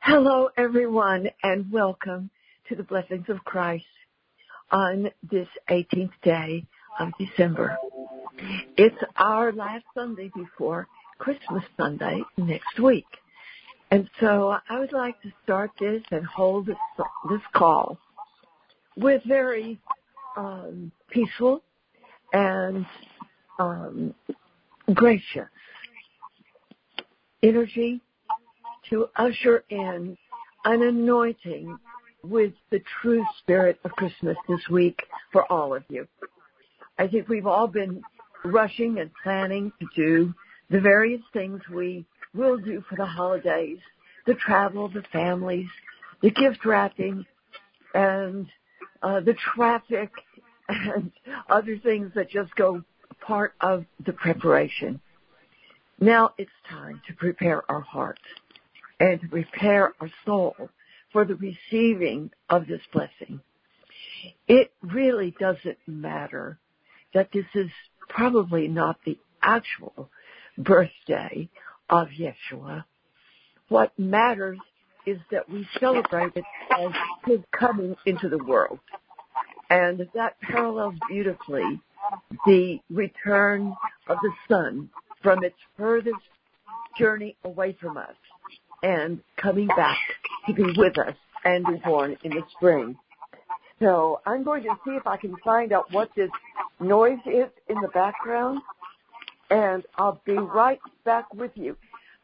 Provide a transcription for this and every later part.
Hello, everyone, and welcome to the Blessings of Christ on this 18th day of December. It's our last Sunday before Christmas Sunday next week. And so I would like to start this and hold this call with very peaceful and gracious energy to usher in an anointing with the true spirit of Christmas this week for all of you. I think we've all been rushing and planning to do the various things we will do for the holidays, the travel, the families, the gift wrapping, and the traffic and other things that just go part of the preparation. Now it's time to prepare our hearts and to prepare our soul for the receiving of this blessing. It really doesn't matter that this is probably not the actual birthday of Yeshua. What matters is that we celebrate it as his coming into the world. And that parallels beautifully the return of the sun from its furthest journey away from us and coming back to be with us and be born in the spring. So I'm going to see if I can find out what this noise is in the background, and I'll be right back with you.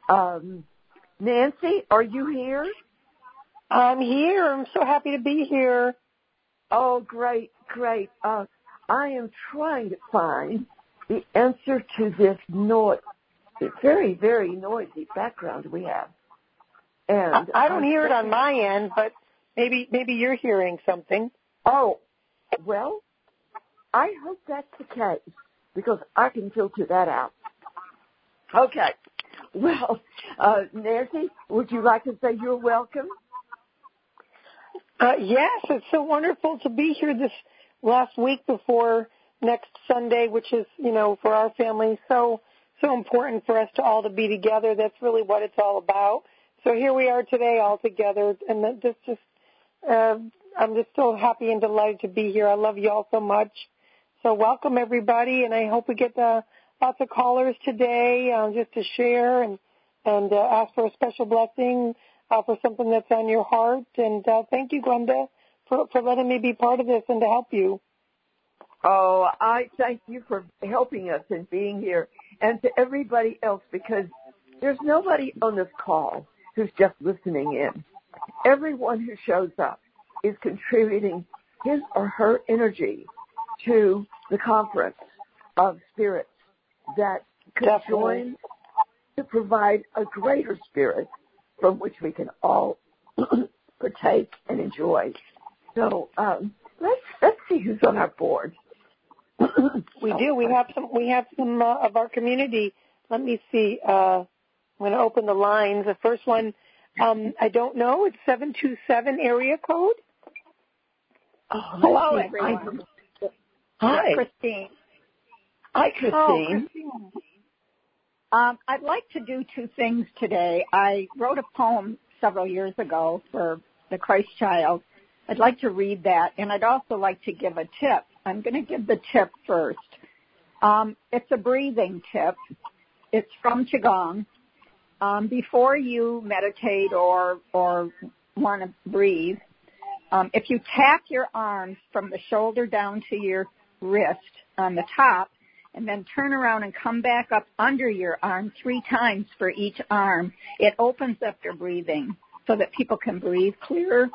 Nancy, are you here? I'm here. I'm so happy to be here. Oh, great. I am trying to find the answer to this noise, the very, very noisy background we have. And I don't hear it on my end, but maybe you're hearing something. Oh, well, I hope that's the case because I can filter that out. Okay. Well, Nancy, would you like to say you're welcome? Yes, it's so wonderful to be here this last week before next Sunday, which is, for our family, so important for us to all to be together. That's really what it's all about. So here we are today all together, and I'm just so happy and delighted to be here. I love you all so much. So welcome, everybody, and I hope we get lots of callers today just to share and ask for a special blessing for something that's on your heart. And thank you, Glenda, for letting me be part of this and to help you. Oh, I thank you for helping us and being here, and to everybody else, because there's nobody on this call who's just listening in. Everyone who shows up is contributing his or her energy to the conference of spirits that could join to provide a greater spirit from which we can all partake and enjoy. So let's see who's on our board. We do. We have some of our community. Let me see. I'm going to open the lines. The first one, I don't know. It's 727 area code. Oh, hello, everyone. Hi. Christine. Hi, Christine. Oh, Christine. I'd like to do two things today. I wrote a poem several years ago for the Christ Child. I'd like to read that, and I'd also like to give a tip. I'm going to give the tip first. It's a breathing tip. It's from Qigong. Before you meditate or want to breathe, if you tap your arms from the shoulder down to your wrist on the top, and then turn around and come back up under your arm 3 times for each arm, it opens up your breathing so that people can breathe clearer.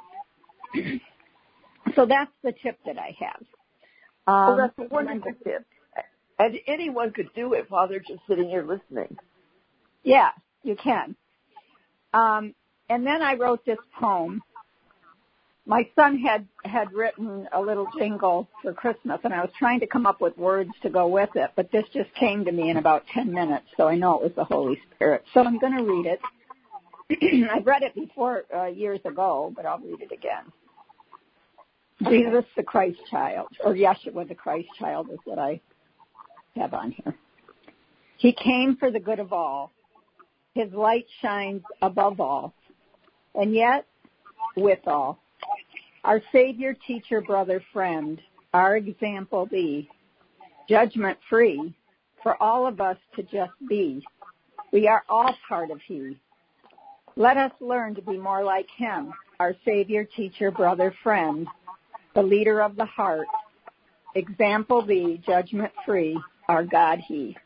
So that's the tip that I have. That's a wonderful tip. And anyone could do it while they're just sitting here listening. Yeah, you can. And then I wrote this poem. My son had written a little jingle for Christmas, and I was trying to come up with words to go with it, but this just came to me in about 10 minutes, so I know it was the Holy Spirit. So I'm going to read it. I've read it before years ago, but I'll read it again. Jesus the Christ Child, or Yeshua the Christ Child is what I have on here. He came for the good of all. His light shines above all. And yet, withal, our Savior, teacher, brother, friend, our example be, judgment free, for all of us to just be. We are all part of He. Let us learn to be more like Him, our Savior, teacher, brother, friend, the leader of the heart. Example be, judgment free, our God He.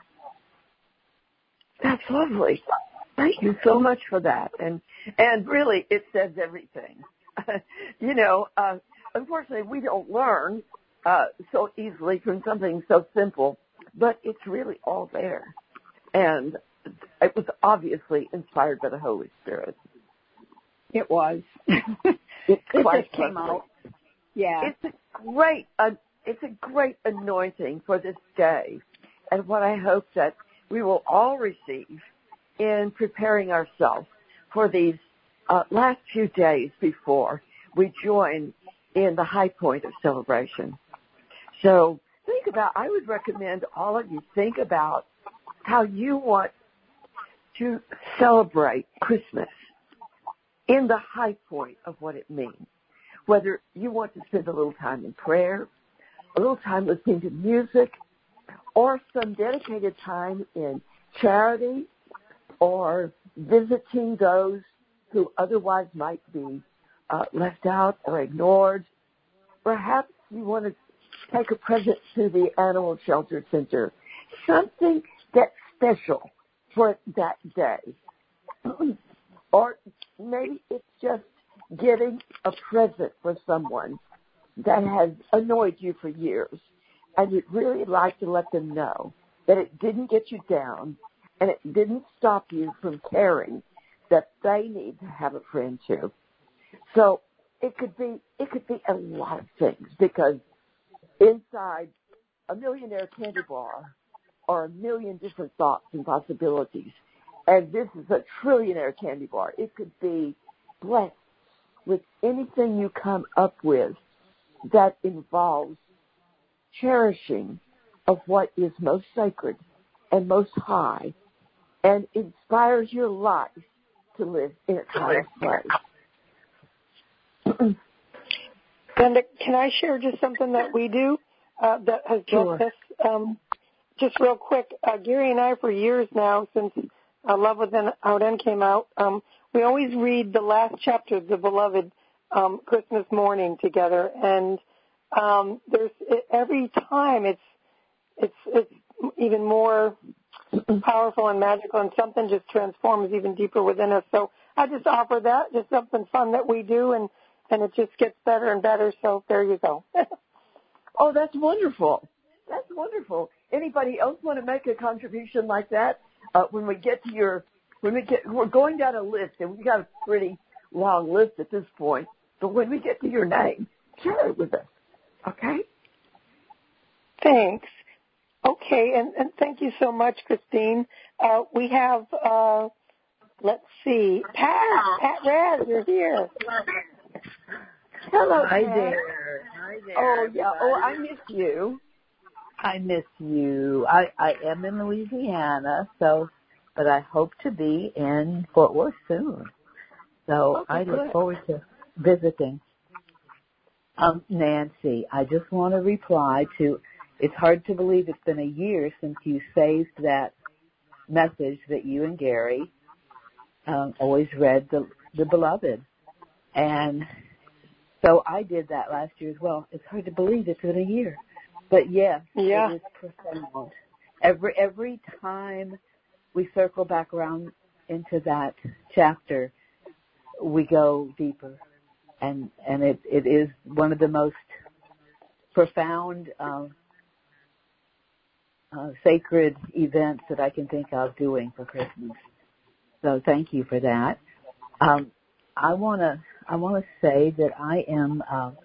That's lovely. Thank you so much for that. And really, it says everything. Unfortunately, we don't learn so easily from something so simple, but it's really all there. And it was obviously inspired by the Holy Spirit. It was. It just came out. Yeah. It's a great anointing for this day, and what I hope that we will all receive in preparing ourselves for these last few days before we join in the high point of celebration. So I would recommend all of you think about how you want to celebrate Christmas in the high point of what it means. Whether you want to spend a little time in prayer, a little time listening to music, or some dedicated time in charity, or visiting those who otherwise might be left out or ignored. Perhaps you want to take a present to the Animal Shelter Center, something that's special for that day. Or maybe it's just getting a present for someone that has annoyed you for years, and you'd really like to let them know that it didn't get you down and it didn't stop you from caring that they need to have a friend too. So it could be a lot of things, because inside a millionaire candy bar are a million different thoughts and possibilities. And this is a trillionaire candy bar. It could be blessed with anything you come up with that involves cherishing of what is most sacred and most high, and inspires your life to live in its highest place. Glenda, can I share just something that we do that has Sure. blessed us? Just real quick, Gary and I, for years now, since Love Without End came out, we always read the last chapter of The Beloved Christmas morning together, and there's every time it's even more powerful and magical, and something just transforms even deeper within us. So I just offer that, just something fun that we do, and it just gets better and better. So there you go. Oh, that's wonderful. That's wonderful. Anybody else want to make a contribution like that? We're going down a list, and we've got a pretty long list at this point. But when we get to your name, share it with us. Okay? Thanks. Okay, and thank you so much, Christine. We have, let's see, Pat Raz, you're here. Hello, Hi Pat. there. Oh, yeah. Everybody. Oh, I miss you. I miss you. I am in Louisiana, but I hope to be in Fort Worth soon. So Okay, I look good. forward to visiting. Nancy, I just want to reply to, it's hard to believe it's been a year since you saved that message that you and Gary always read, the Beloved. And so I did that last year as well. It's hard to believe it's been a year. But yes, Yeah. It is profound. Every time we circle back around into that chapter, we go deeper. And it is one of the most profound sacred events that I can think of doing for Christmas. So thank you for that. I want to say that I am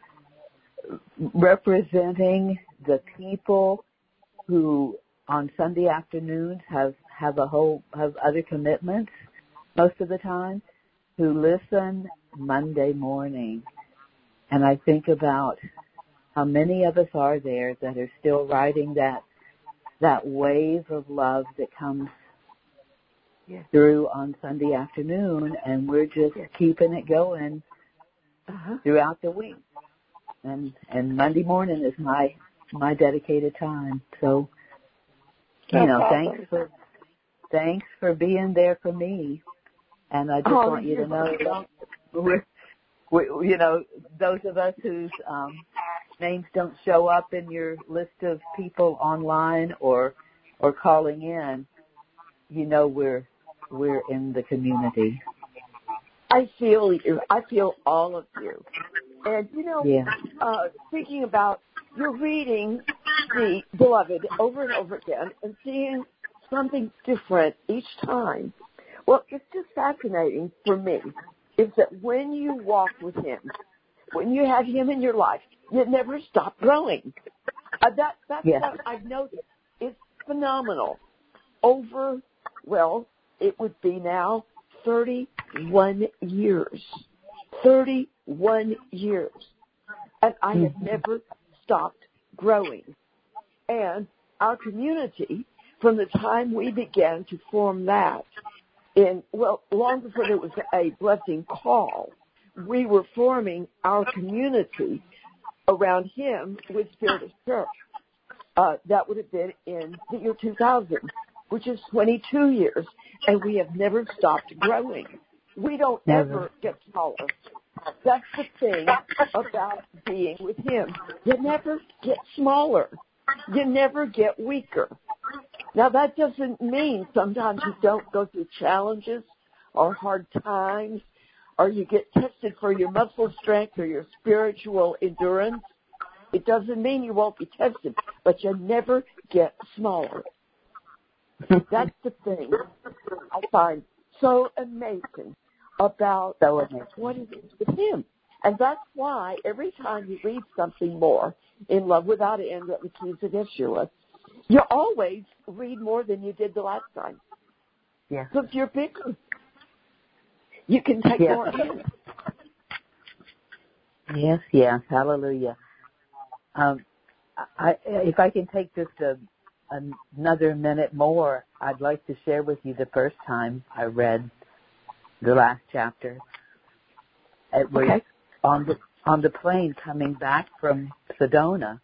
representing the people who on Sunday afternoons have other commitments most of the time, who listen Monday morning. And I think about how many of us are there that are still riding that wave of love that comes through on Sunday afternoon, and we're just keeping it going throughout the week. And Monday morning is my dedicated time. So, thanks for being there for me. And I just want you to know, we're those of us whose names don't show up in your list of people online or calling in, we're in the community. I feel you. I feel all of you. And, speaking about, you're reading the Beloved over and over again and seeing something different each time. Well, it's just fascinating for me is that when you walk with him, when you have him in your life, you never stop growing. That's what I've noticed. It's phenomenal. It would be now 31 years. 31 years. And I have never stopped growing. And our community, from the time we began to form that, long before there was a blessing call, we were forming our community around him with Spirit of Church. That would have been in the year 2000, which is 22 years, and we have never stopped growing. We don't ever get smaller. That's the thing about being with him. You never get smaller. You never get weaker. Now, that doesn't mean sometimes you don't go through challenges or hard times, or you get tested for your muscle strength or your spiritual endurance. It doesn't mean you won't be tested, but you never get smaller. That's the thing I find so amazing about what it is with him. And that's why every time you read something more, In Love Without End, the Keys of Yeshua, you always read more than you did the last time. Yeah. Because you're bigger. You can take more in. Yes. Hallelujah. If I can take just another minute more, I'd like to share with you the first time I read the last chapter. It was on the plane coming back from Sedona,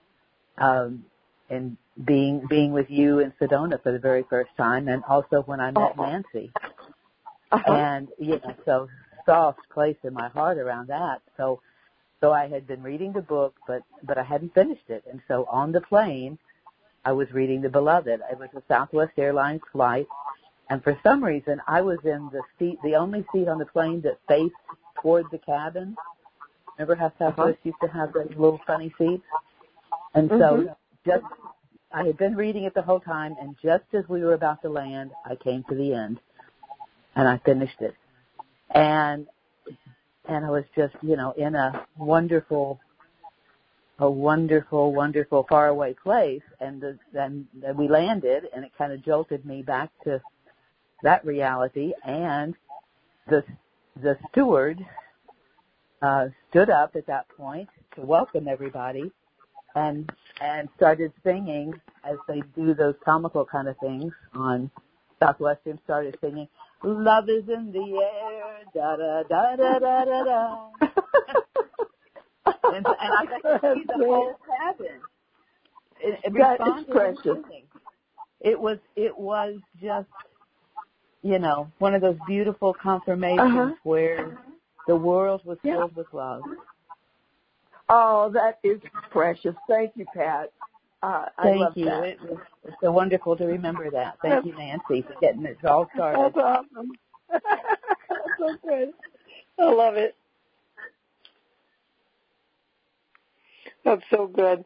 and being with you in Sedona for the very first time, and also when I met Nancy. And so soft place in my heart around that. So I had been reading the book, but I hadn't finished it. And so on the plane, I was reading The Beloved. It was a Southwest Airlines flight, and for some reason, I was in the only seat on the plane that faced toward the cabin. Remember how Southwest used to have those little funny seats? And so I had been reading it the whole time, and just as we were about to land, I came to the end, and I finished it. And I was just, in a wonderful, faraway place, and then we landed, and it kind of jolted me back to that reality. And the steward stood up at that point to welcome everybody, and started singing as they do those comical kind of things on Southwestern. Started singing, "Love is in the air, da da da da da da da." and I got to see the whole cabin. That is precious. It was just, one of those beautiful confirmations where the world was filled with love. Oh, that is precious. Thank you, Pat. I love you. That. It's so wonderful to remember that. Thank you, Nancy, for getting it all started. That's awesome. That's so good. I love it. That's so good.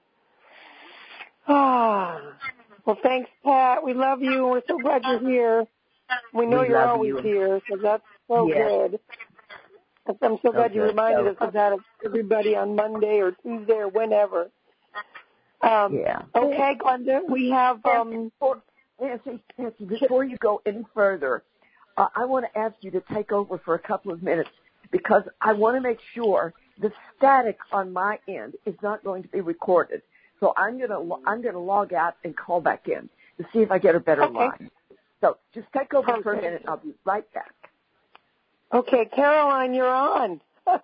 Well, thanks, Pat. We love you. We're so glad you're here. We know you're always here, so that's so good. I'm so glad you reminded us of that, of everybody on Monday or Tuesday or whenever. Okay, Glenda, we have... Nancy, before you go any further, I want to ask you to take over for a couple of minutes, because I want to make sure the static on my end is not going to be recorded. So I'm going to log out and call back in to see if I get a better line. So just take over for a minute. I'll be right back. Okay, Caroline, you're on.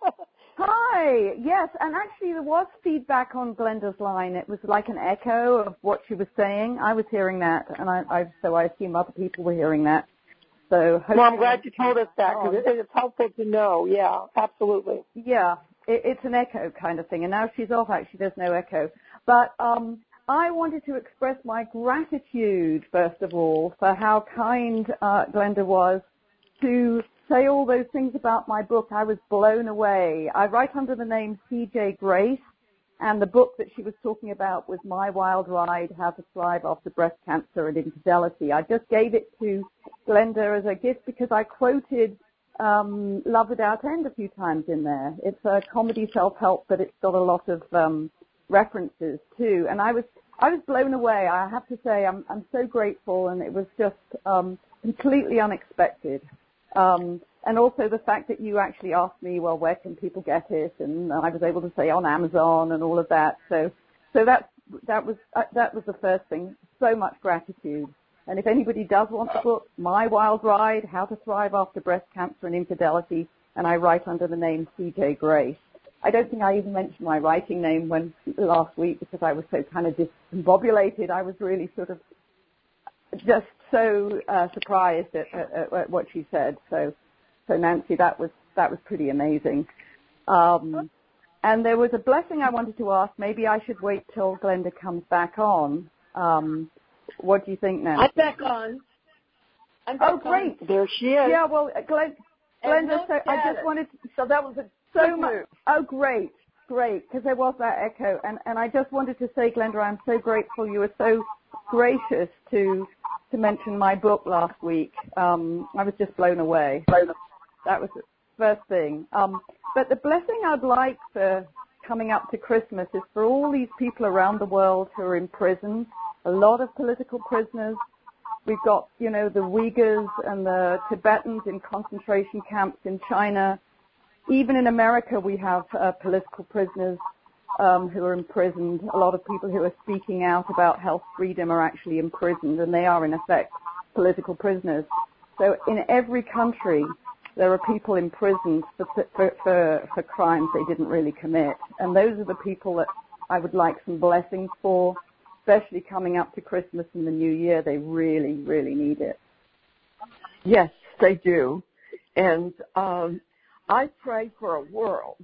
Hi. Yes, and actually there was feedback on Glenda's line. It was like an echo of what she was saying. I was hearing that, and so I assume other people were hearing that. So well, I'm glad you told us that because it's helpful to know. Yeah, absolutely. Yeah, it's an echo kind of thing, and now she's off. Actually, there's no echo. But I wanted to express my gratitude, first of all, for how kind Glenda was to say all those things about my book. I was blown away. I write under the name C.J. Grace, and the book that she was talking about was My Wild Ride, How to Thrive After Breast Cancer and Infidelity. I just gave it to Glenda as a gift because I quoted Love Without End a few times in there. It's a comedy self-help, but it's got a lot of references too. And I was blown away. I have to say I'm so grateful, and it was just completely unexpected. And also the fact that you actually asked me, well, where can people get it? And I was able to say on Amazon and all of that. So that was the first thing. So much gratitude. And if anybody does want the book, My Wild Ride, How to Thrive After Breast Cancer and Infidelity, and I write under the name C.J. Grace. I don't think I even mentioned my writing name last week because I was so kind of discombobulated. I was really sort of just so surprised at what she said. So Nancy, that was pretty amazing. And there was a blessing I wanted to ask. Maybe I should wait till Glenda comes back on. What do you think, Nancy? I'm back on. Great. There she is. Yeah, well, Glenda, so I just wanted to, so that was so much. Oh, great, because there was that echo. And I just wanted to say, Glenda, I'm so grateful you were so gracious to mention my book last week. I was just blown away. That was the first thing. But the blessing I'd like for coming up to Christmas is for all these people around the world who are in prison, a lot of political prisoners. We've got, the Uyghurs and the Tibetans in concentration camps in China. Even in America, we have political prisoners who are imprisoned. A lot of people who are speaking out about health freedom are actually imprisoned, and they are, in effect, political prisoners. So in every country, there are people imprisoned for crimes they didn't really commit. And those are the people that I would like some blessings for, especially coming up to Christmas and the New Year. They really, really need it. Yes, they do. And I pray for a world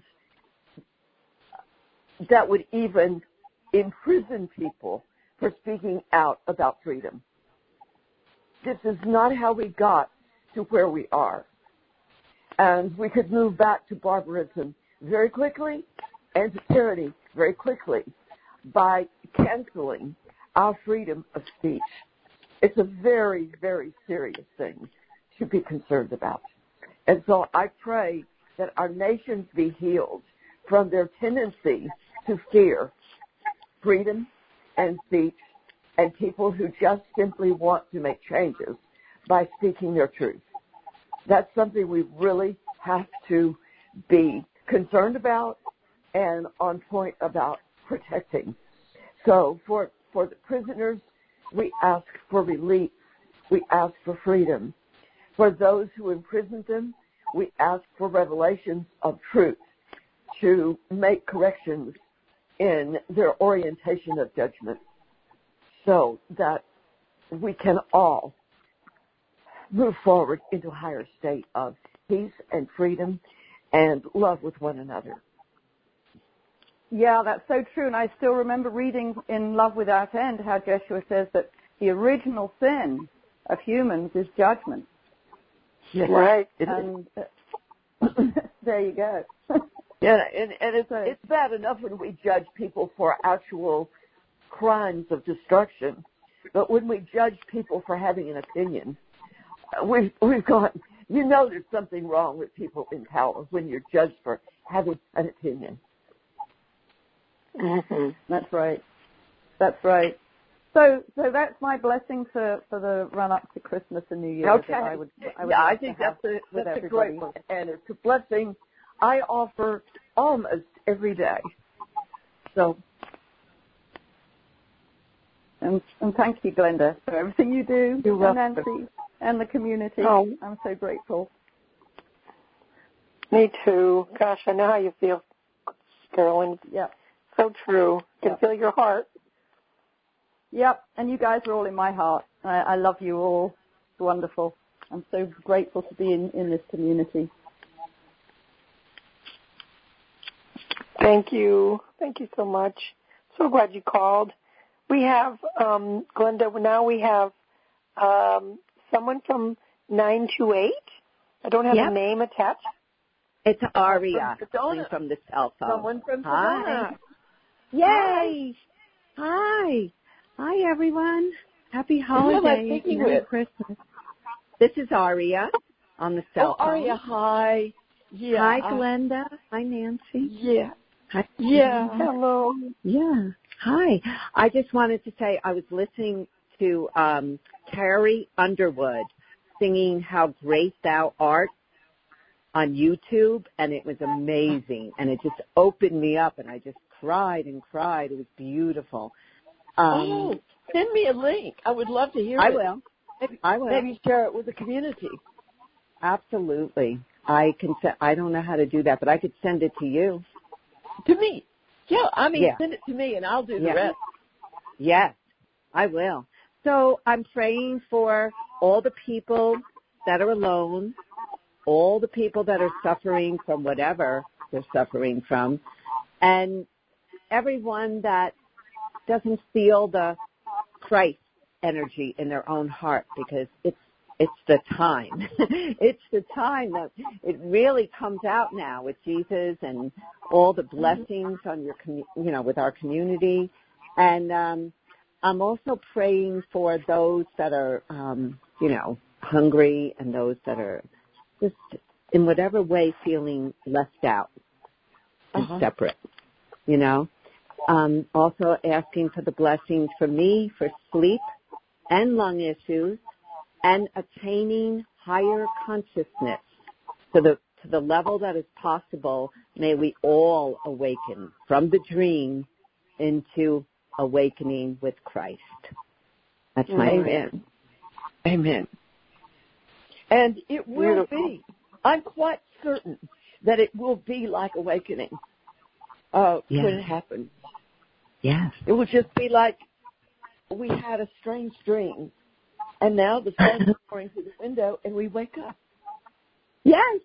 that would even imprison people for speaking out about freedom. This is not how we got to where we are. And we could move back to barbarism very quickly and to tyranny very quickly by canceling our freedom of speech. It's a very, very serious thing to be concerned about. And so I pray that our nations be healed from their tendency to fear freedom and speech and people who just simply want to make changes by speaking their truth. That's something we really have to be concerned about and on point about protecting. So for the prisoners, we ask for relief. We ask for freedom. For those who imprisoned them, we ask for revelations of truth to make corrections in their orientation of judgment so that we can all move forward into a higher state of peace and freedom and love with one another. Yeah, that's so true. And I still remember reading in Love Without End how Joshua says that the original sin of humans is judgment. Yes. Right. And there you go. Yeah, and it's bad enough when we judge people for actual crimes of destruction, but when we judge people for having an opinion, we've gone, there's something wrong with people in power when you're judged for having an opinion. Mm-hmm. That's right. So that's my blessing for the run up to Christmas and New Year. Okay. I would I think that's a great one, and it's a blessing I offer almost every day. So, and thank you, Glenda, for everything you do. You're welcome. Nancy. and the community. Oh. I'm so grateful. Me too. Gosh, I know how you feel, Carolyn. Yeah. So true. I can feel your heart. Yep, and you guys are all in my heart. I love you all. It's wonderful. I'm so grateful to be in this community. Thank you. Thank you so much. So glad you called. We have, Glenda, now we have someone from 928. I don't have a name attached. It's Aria from the cell phone. Someone from Hi. Sedona. Yay. Hi. Hi, everyone. Happy holidays. Merry Christmas. This is Aria on the cell phone. Aria, hi. Yeah. Hi, Glenda. Hi, Nancy. Yeah. Hi. Yeah. Hello. Yeah. Hi. I just wanted to say I was listening to Carrie Underwood singing How Great Thou Art on YouTube, and it was amazing. And it just opened me up, and I just cried and cried. It was beautiful. Send me a link. I would love to hear it. I will. Maybe share it with the community. Absolutely. I don't know how to do that, but I could send it to you. To me. Yeah, send it to me, and I'll do the rest. Yes, I will. So I'm praying for all the people that are alone, all the people that are suffering from whatever they're suffering from, and everyone that doesn't feel the Christ energy in their own heart, because it's the time. It's the time that it really comes out now with Jesus and all the blessings on your, with our community. And I'm also praying for those that are, hungry, and those that are just in whatever way feeling left out and separate, Also asking for the blessings for me for sleep and lung issues, and attaining higher consciousness to the level that is possible. May we all awaken from the dream into awakening with Christ. That's my prayer. Amen. And it will be. I'm quite certain that it will be like awakening when it happens. Yes. It will just be like we had a strange dream, and now the sun is pouring through the window, and we wake up. Yes.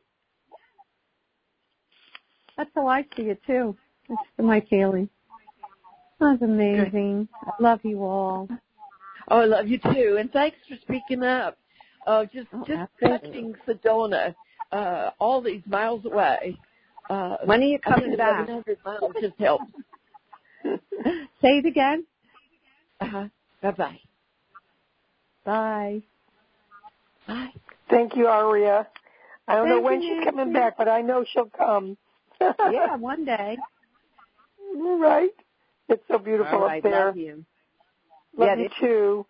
That's how I see it, too. That's my feeling. That's amazing. Good. I love you all. Oh, I love you, too. And thanks for speaking up. Just touching Sedona, all these miles away. When are you coming back? 1,100 miles just helps. Say it again. Bye-bye. Bye. Bye. Thank you, Aria. I don't know when she's coming back, but I know she'll come. Yeah, one day. Right. It's so beautiful up there. Love you. Love you too.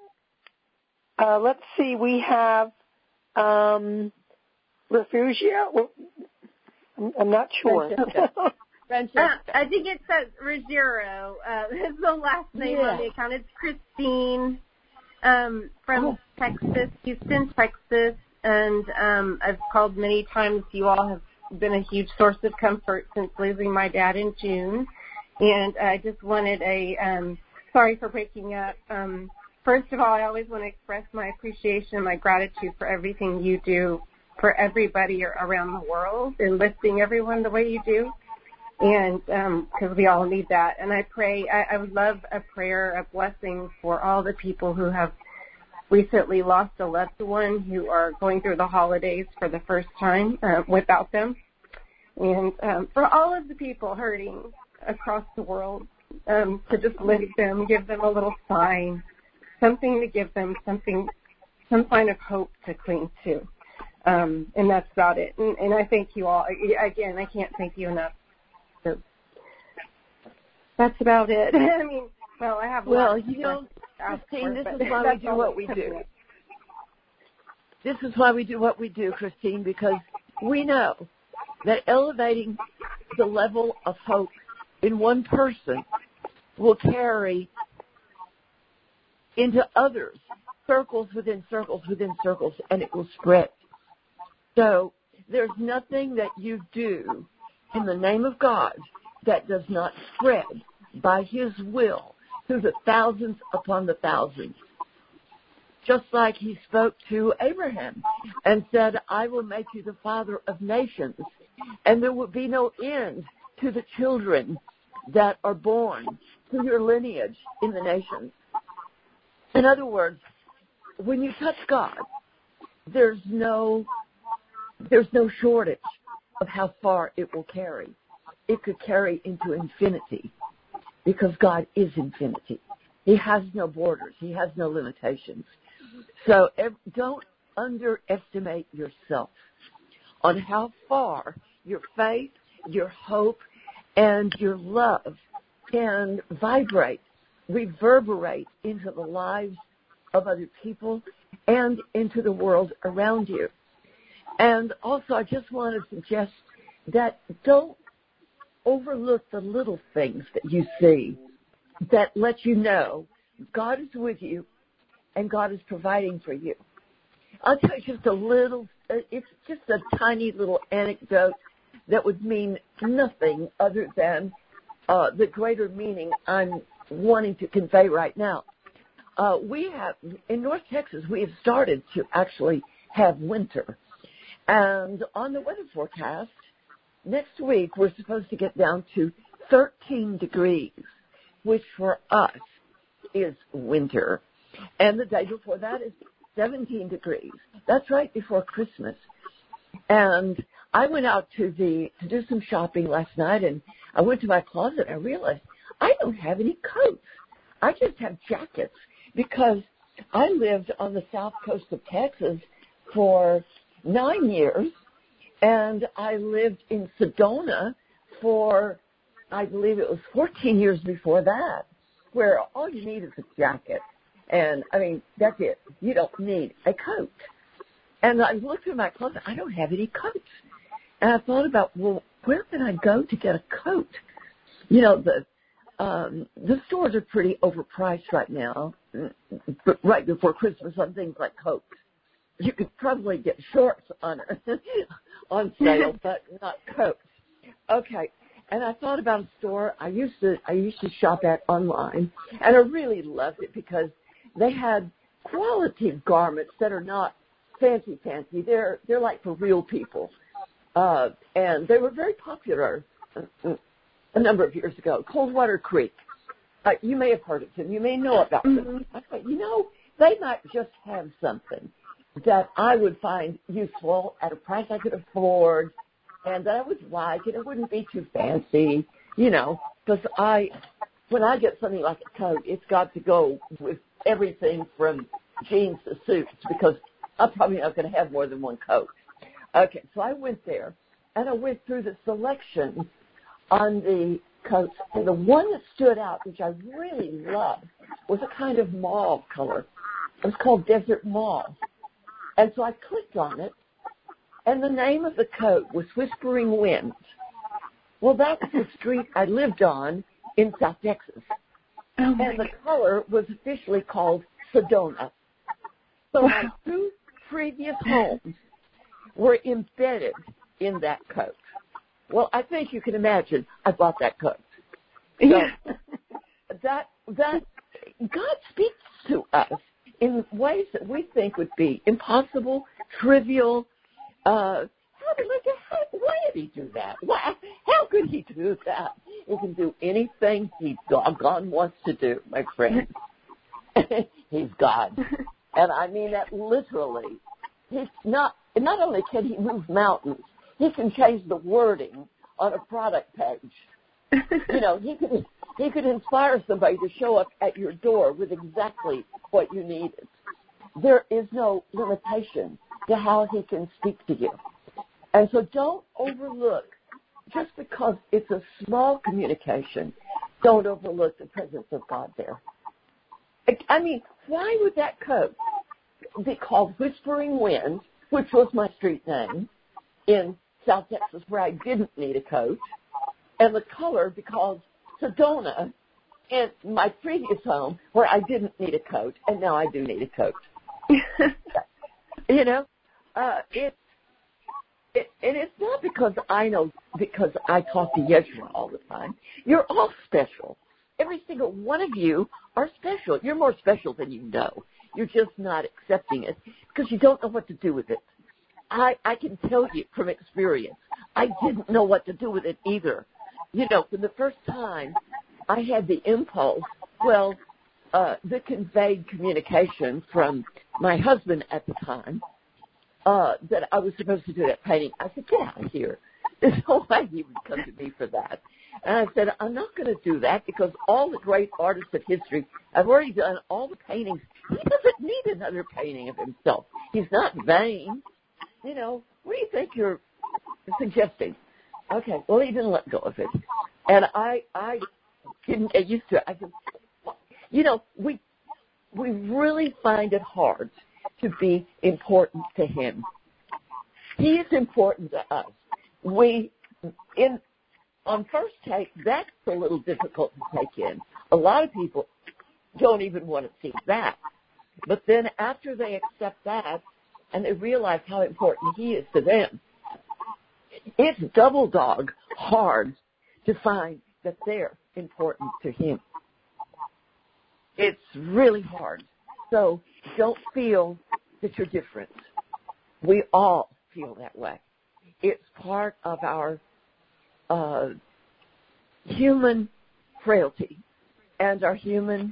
Let's see. We have Refugia. I'm not sure. I think it says Ruggiero. This is the last name on the account. It's Christine from Texas, Houston, Texas. And I've called many times. You all have been a huge source of comfort since losing my dad in June. And I just wanted sorry for breaking up. First of all, I always want to express my appreciation and my gratitude for everything you do for everybody around the world and lifting everyone the way you do. And because we all need that. And I pray, I would love a prayer, a blessing for all the people who have recently lost a loved one, who are going through the holidays for the first time without them. And for all of the people hurting across the world, to just lift them, give them a little sign, something to give them, some kind of hope to cling to. And that's about it. And I thank you all. Again, I can't thank you enough. So that's about it. I mean, well, I have Christine, this is why we do what we do. This is why we do what we do, Christine, because we know that elevating the level of hope in one person will carry into others circles within circles within circles, and it will spread. So there's nothing that you do in the name of God that does not spread by His will through the thousands upon the thousands. Just like He spoke to Abraham and said, I will make you the father of nations, and there will be no end to the children that are born through your lineage in the nations. In other words, when you touch God, there's no shortage of how far it will carry. It could carry into infinity because God is infinity. He has no borders. He has no limitations. So don't underestimate yourself on how far your faith, your hope, and your love can vibrate, reverberate into the lives of other people and into the world around you. And also, I just want to suggest that don't overlook the little things that you see that let you know God is with you and God is providing for you. I'll tell you it's just a tiny little anecdote that would mean nothing other than the greater meaning I'm wanting to convey right now. In North Texas, we have started to actually have winter. And on the weather forecast, next week we're supposed to get down to 13 degrees, which for us is winter. And the day before that is 17 degrees. That's right before Christmas. And I went out to do some shopping last night, and I went to my closet and I realized I don't have any coats. I just have jackets because I lived on the south coast of Texas for 9 years, and I lived in Sedona for, I believe it was 14 years before that, where all you need is a jacket. And, I mean, that's it. You don't need a coat. And I looked through my closet. I don't have any coats. And I thought about, well, where can I go to get a coat? You know, the stores are pretty overpriced right now, right before Christmas on things like coats. You could probably get shorts on sale, but not coats. Okay. And I thought about a store I used to shop at online, and I really loved it because they had quality garments that are not fancy. They're like for real people. And they were very popular a number of years ago. Coldwater Creek. You may have heard of them. You may know about them. I thought, they might just have something that I would find useful at a price I could afford and that I would like, and it wouldn't be too fancy, because when I get something like a coat, it's got to go with everything from jeans to suits because I'm probably not going to have more than one coat. Okay, so I went there, and I went through the selection on the coats, and the one that stood out, which I really loved, was a kind of mauve color. It was called Desert Mauve. And so I clicked on it, and the name of the coat was Whispering Wind. Well, that's the street I lived on in South Texas. And the color was officially called Sedona. So my two previous homes were embedded in that coat. Well, I think you can imagine I bought that coat. So that God speaks to us in ways that we think would be impossible, trivial. Why did he do that? How could he do that? He can do anything he doggone wants to do, my friend. He's God. And I mean that literally. He's not only can he move mountains, he can change the wording on a product page. He could inspire somebody to show up at your door with exactly what you needed. There is no limitation to how he can speak to you. And so don't overlook, just because it's a small communication, don't overlook the presence of God there. I mean, why would that coat be called Whispering Wind, which was my street name in South Texas where I didn't need a coat, and the color because Sedona in my previous home where I didn't need a coat, and now I do need a coat. You know, and it's not because I talk to Yeshua all the time. You're all special. Every single one of you are special. You're more special than you know. You're just not accepting it because you don't know what to do with it. I can tell you from experience, I didn't know what to do with it either. You know, for the first time, I had the impulse, the conveyed communication from my husband at the time, that I was supposed to do that painting. I said, get out of here. There's no way he would come to me for that. And I said, I'm not going to do that because all the great artists of history, I've already done all the paintings. He doesn't need another painting of himself. He's not vain. You know, what do you think you're suggesting? Okay, well, he didn't let go of it. And I didn't get used to it. I said, you know, we really find it hard to be important to him. He is important to us. On first take, that's a little difficult to take in. A lot of people don't even want to see that. But then after they accept that and they realize how important he is to them, it's double dog hard to find that they're important to him. It's really hard. So don't feel that you're different. We all feel that way. It's part of our human frailty and our human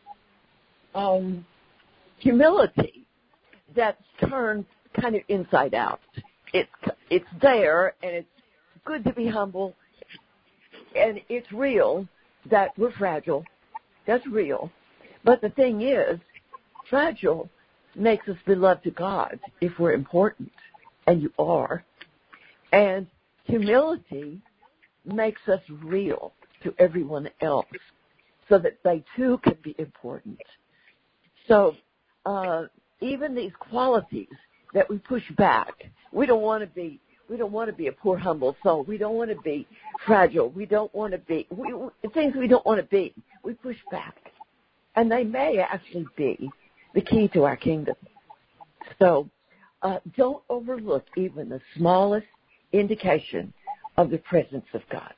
humility that's turned kind of inside out. It's there, and it's good to be humble, and it's real that we're fragile. That's real. But the thing is, fragile makes us beloved to God if we're important, and you are. And humility makes us real to everyone else so that they too can be important. So even these qualities that we push back, we don't want to be a poor, humble soul. We don't want to be fragile. We don't want to be things we don't want to be. We push back. And they may actually be the key to our kingdom. So don't overlook even the smallest indication of the presence of God.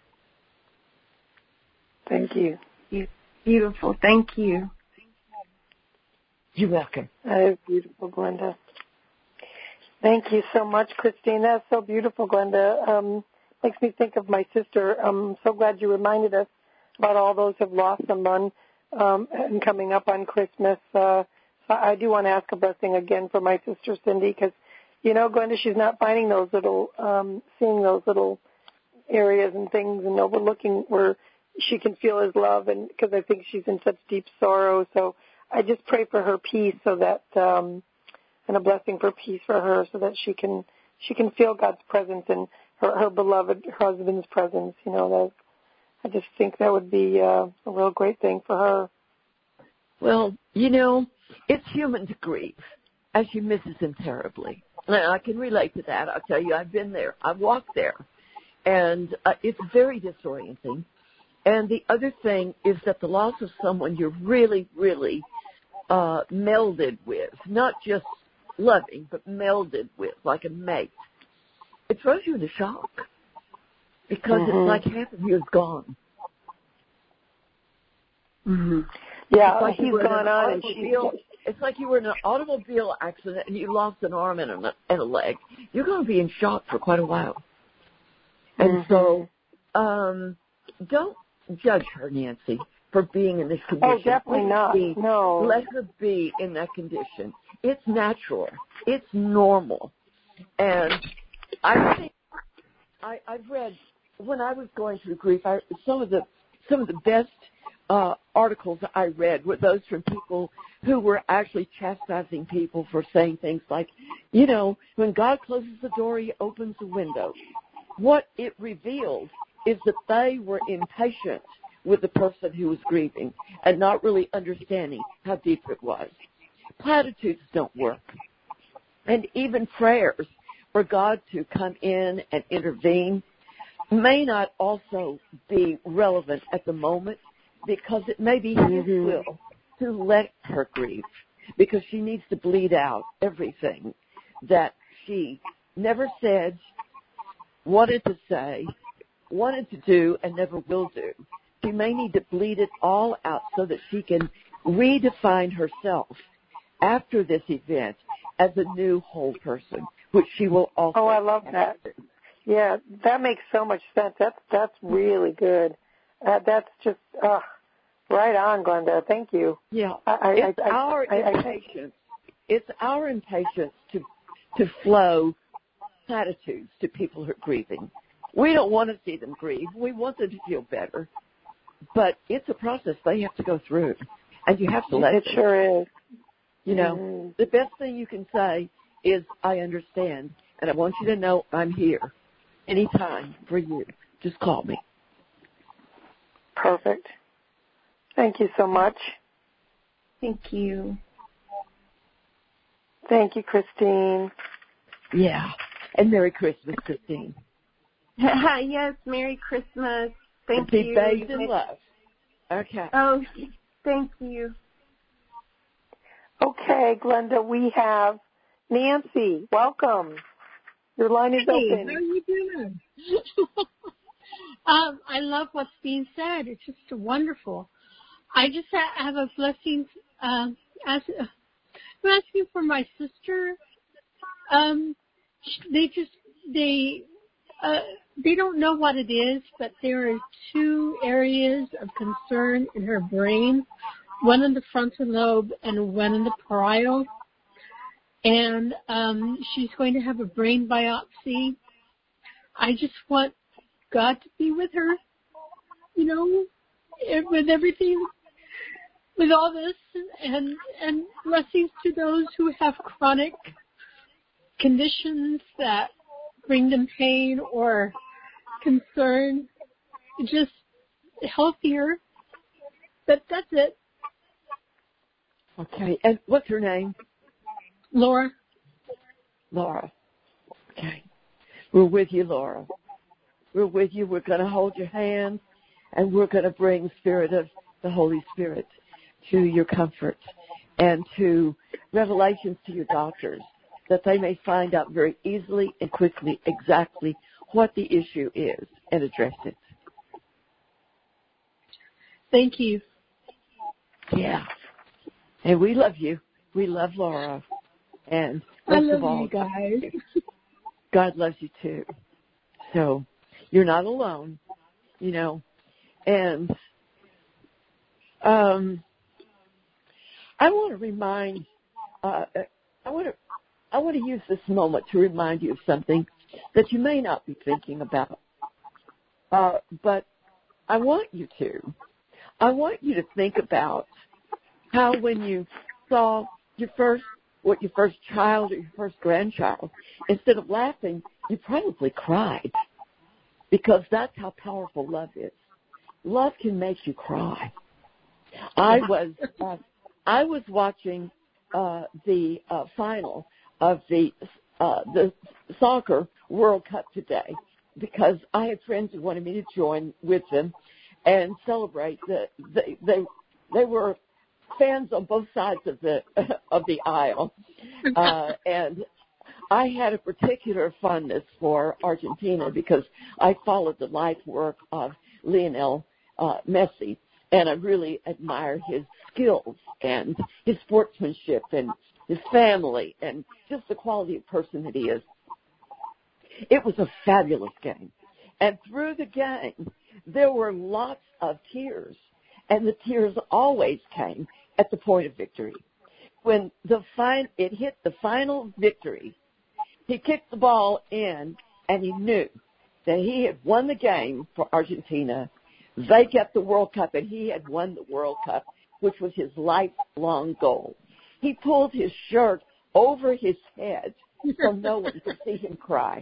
Thank you. Beautiful. Thank you. You're welcome. That is beautiful, Glenda. Thank you so much, Christine. That's so beautiful, Glenda. Makes me think of my sister. I'm so glad you reminded us about all those who have lost someone and coming up on Christmas. I do want to ask a blessing again for my sister, Cindy, because, you know, Glenda, she's not finding those little, seeing those little areas and things and overlooking where she can feel his love, and because I think she's in such deep sorrow. So I just pray for her peace so that, and a blessing for peace for her so that she can feel God's presence and her beloved husband's presence. You know, I just think that would be a real great thing for her. Well, you know, it's human to grieve as she misses him terribly. And I can relate to that. I'll tell you, I've been there. I've walked there. And it's very disorienting. And the other thing is that the loss of someone you're really, really melded with, not just loving, but melded with, like a mate, it throws you into shock because it's like half of you is gone. Mm-hmm. Yeah, like he's gone on, and it's like you were in an automobile accident and you lost an arm and a leg. You're going to be in shock for quite a while. And so don't judge her, Nancy, for being in this condition. Oh, definitely not. No. Let her be in that condition. It's natural. It's normal. And I think I've read, when I was going through grief, some of the best articles I read were those from people who were actually chastising people for saying things like, you know, when God closes the door, he opens the window. What it revealed is that they were impatient with the person who was grieving and not really understanding how deep it was. Platitudes don't work. And even prayers for God to come in and intervene may not also be relevant at the moment because it may be his will to let her grieve. because she needs to bleed out everything that she never said, wanted to say, wanted to do, and never will do. She may need to bleed it all out so that she can redefine herself after this event as a new whole person, which she will also. Oh, I love that. Yeah, that makes so much sense. That's really good. That's just right on, Glenda. Thank you. Yeah, it's our impatience to flow platitudes to people who are grieving. We don't want to see them grieve. We want them to feel better. But it's a process they have to go through, and you have to let them. It sure is. You know, the best thing you can say is, I understand, and I want you to know I'm here anytime for you. Just call me. Perfect. Thank you so much. Thank you. Thank you, Christine. Yeah. And Merry Christmas, Christine. Yes, Merry Christmas. Thank you. Be bathed in love. Okay. Oh, thank you. Okay, Glenda, we have Nancy. Welcome. Your line is open. How are you doing? I love what's being said. It's just wonderful. I just have a blessing. I'm asking for my sister. They don't know what it is, but there are 2 areas of concern in her brain, one in the frontal lobe and one in the parietal. And she's going to have a brain biopsy. I just want God to be with her, you know, with everything, with all this, and blessings to those who have chronic conditions that bring them pain or concern, just healthier. But that's it. Okay. And what's her name? Laura. Laura. Okay. We're with you, Laura. We're with you. We're going to hold your hand, and we're going to bring Spirit of the Holy Spirit to your comfort and to revelations to your doctors, that they may find out very easily and quickly exactly what the issue is and address it. Thank you. Yeah. And we love you. We love Laura. And I most love of all, you guys. God loves you too. So you're not alone, you know. And I want to remind, I want to use this moment to remind you of something that you may not be thinking about. But I want you to. I want you to think about how when you saw your first child or your first grandchild, instead of laughing, you probably cried, because that's how powerful love is. Love can make you cry. I was watching the final of the soccer World Cup today, because I had friends who wanted me to join with them and celebrate. They were fans on both sides of the aisle, and I had a particular fondness for Argentina because I followed the life work of Lionel Messi, and I really admire his skills and his sportsmanship and his family and just the quality of person that he is. It was a fabulous game, and through the game there were lots of tears, and the tears always came at the point of victory. When it hit the final victory, he kicked the ball in, and he knew that he had won the game for Argentina. They kept the World Cup, and he had won the World Cup, which was his lifelong goal. He pulled his shirt over his head so no one could see him cry.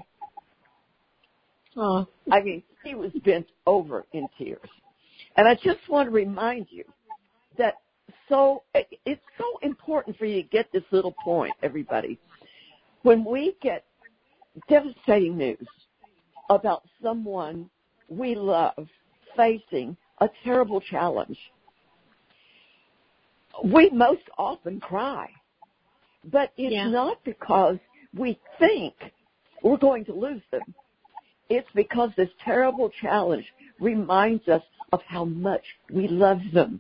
Oh. I mean, he was bent over in tears. And I just want to remind you that it's so important for you to get this little point, everybody. When we get devastating news about someone we love facing a terrible challenge, we most often cry. But it's not because we think we're going to lose them. It's because this terrible challenge reminds us of how much we love them.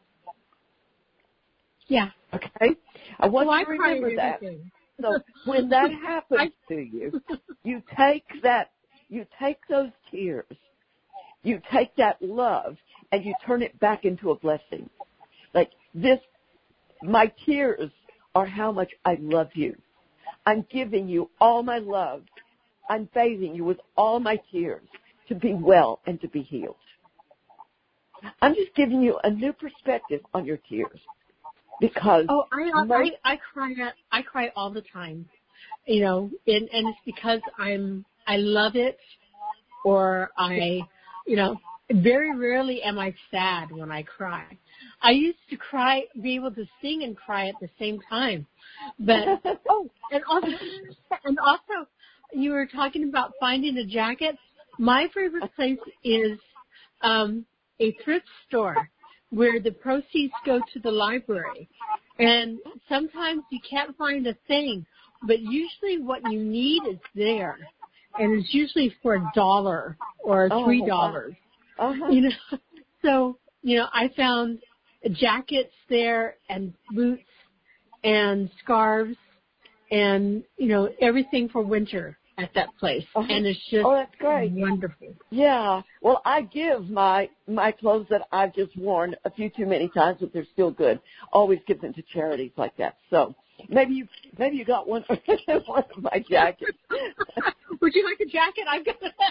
Yeah. Okay? I want you to remember that. So when that happens to you, you take those tears, you take that love, and you turn it back into a blessing. Like my tears are how much I love you. I'm giving you all my love. I'm bathing you with all my tears to be well and to be healed. I'm just giving you a new perspective on your tears. Because I cry all the time, and it's because I love it, or very rarely am I sad when I cry. I used to be able to sing and cry at the same time, but and also you were talking about finding a jacket. My favorite place is a thrift store, where the proceeds go to the library. And sometimes you can't find a thing, but usually what you need is there. And it's usually for $1 or $3. So, I found jackets there and boots and scarves and, everything for winter at that place. And it's just that's great. Wonderful. Yeah. Well, I give my clothes that I've just worn a few too many times, but they're still good. Always give them to charities like that. So maybe you got one of my jackets. Would you like a jacket? I've got it.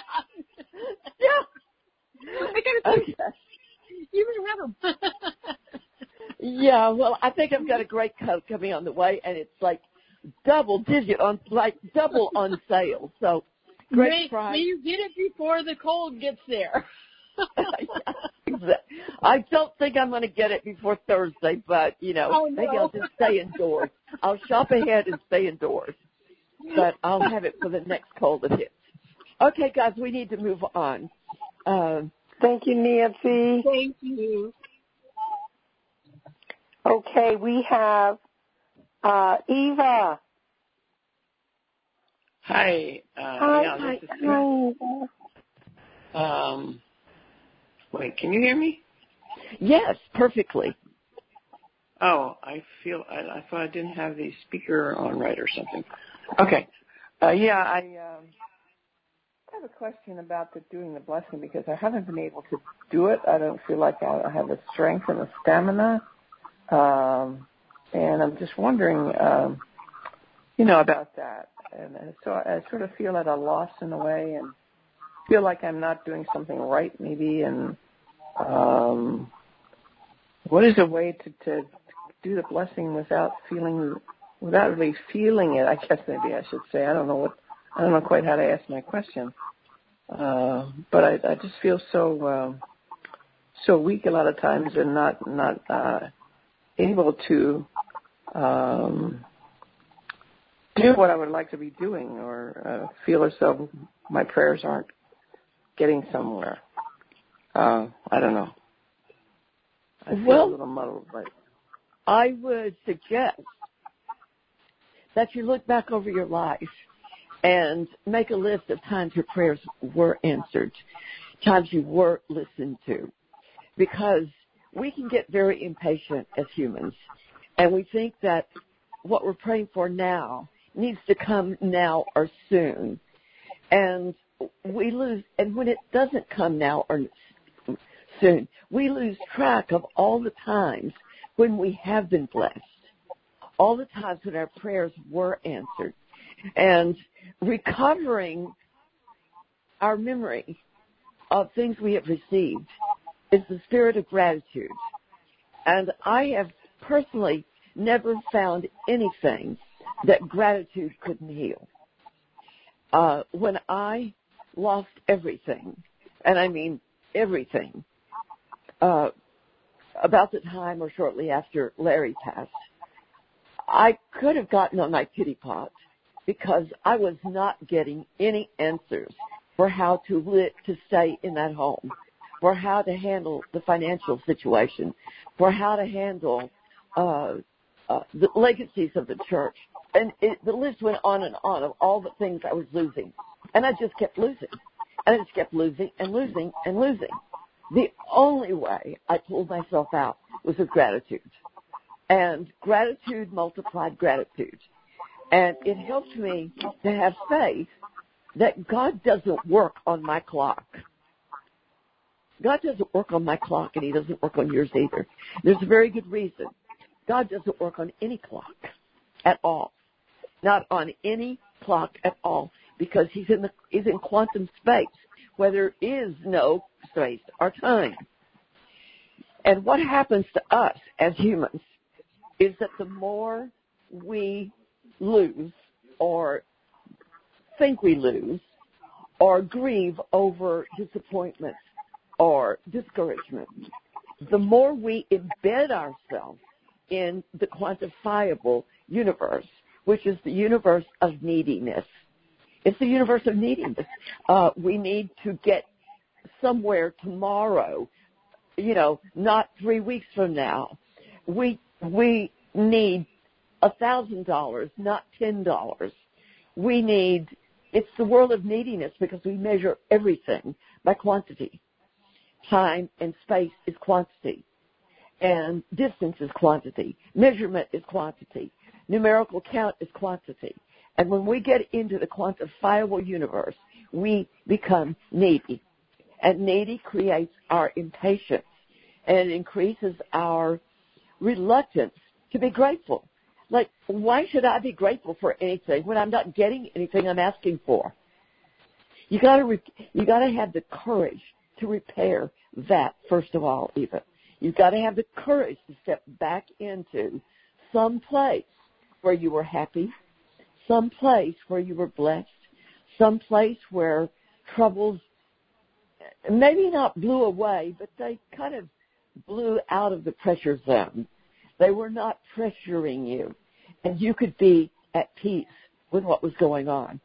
Yeah. I got it. Okay. You may have them. Yeah. Well, I think I've got a great coat coming on the way, and it's like double on sale. So great price. May you get it before the cold gets there. I don't think I'm going to get it before Thursday, but maybe I'll just stay indoors. I'll shop ahead and stay indoors, but I'll have it for the next cold that hits. Okay, guys, we need to move on. Thank you, Nancy. Thank you. Okay, we have Eva. Hi. Hi. This is wait, can you hear me? Yes, perfectly. Oh, I thought I didn't have the speaker on right or something. Okay. I have a question about doing the blessing because I haven't been able to do it. I don't feel like I have the strength and the stamina. And I'm just wondering, about that. And so I sort of feel at a loss in a way and feel like I'm not doing something right maybe. And what is a way to do the blessing without really feeling it? I guess maybe I should say. I don't know quite how to ask my question. But I just feel so weak a lot of times and not able to do what I would like to be doing or feel as though my prayers aren't getting somewhere. I don't know. I feel a little muddled. But I would suggest that you look back over your life and make a list of times your prayers were answered, times you were listened to, because we can get very impatient as humans, and we think that what we're praying for now needs to come now or soon, and we lose. And when it doesn't come now or soon, we lose track of all the times when we have been blessed, all the times when our prayers were answered, and recovering our memory of things we have received is the spirit of gratitude. And I have personally never found anything that gratitude couldn't heal. When I lost everything, and I mean everything, about the time or shortly after Larry passed, I could have gotten on my pity pot because I was not getting any answers for how to stay in that home, for how to handle the financial situation, for how to handle the legacies of the church. And the list went on and on of all the things I was losing. And I just kept losing. And I just kept losing and losing and losing. The only way I pulled myself out was with gratitude. And gratitude multiplied gratitude. And it helped me to have faith that God doesn't work on my clock. God doesn't work on my clock, and he doesn't work on yours either. There's a very good reason. God doesn't work on any clock at all. Not on any clock at all, because he's in quantum space, where there is no space or time. And what happens to us as humans is that the more we lose or think we lose or grieve over disappointment or discouragement, the more we embed ourselves in the quantifiable universe, which is the universe of neediness. It's the universe of neediness. We need to get somewhere tomorrow, not 3 weeks from now. We need $1,000, not $10. It's the world of neediness because we measure everything by quantity. Time and space is quantity. And distance is quantity. Measurement is quantity. Numerical count is quantity. And when we get into the quantifiable universe, we become needy. And needy creates our impatience. And it increases our reluctance to be grateful. Like, why should I be grateful for anything when I'm not getting anything I'm asking for? You gotta have the courage to repair that, first of all, even. You've got to have the courage to step back into some place where you were happy, some place where you were blessed, some place where troubles maybe not blew away, but they kind of blew out of the pressure zone. They were not pressuring you, and you could be at peace with what was going on.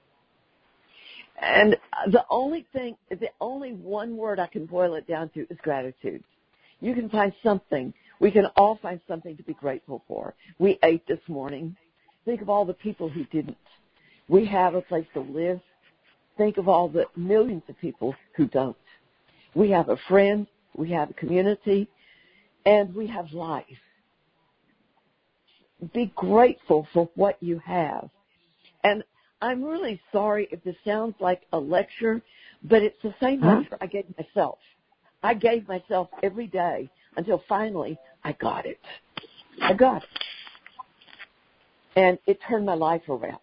And the only one word I can boil it down to is gratitude. You can find something. We can all find something to be grateful for. We ate this morning. Think of all the people who didn't. We have a place to live. Think of all the millions of people who don't. We have a friend. We have a community. And we have life. Be grateful for what you have. And I'm really sorry if this sounds like a lecture, but it's the same lecture I gave myself. I gave myself every day until finally I got it. I got it. And it turned my life around.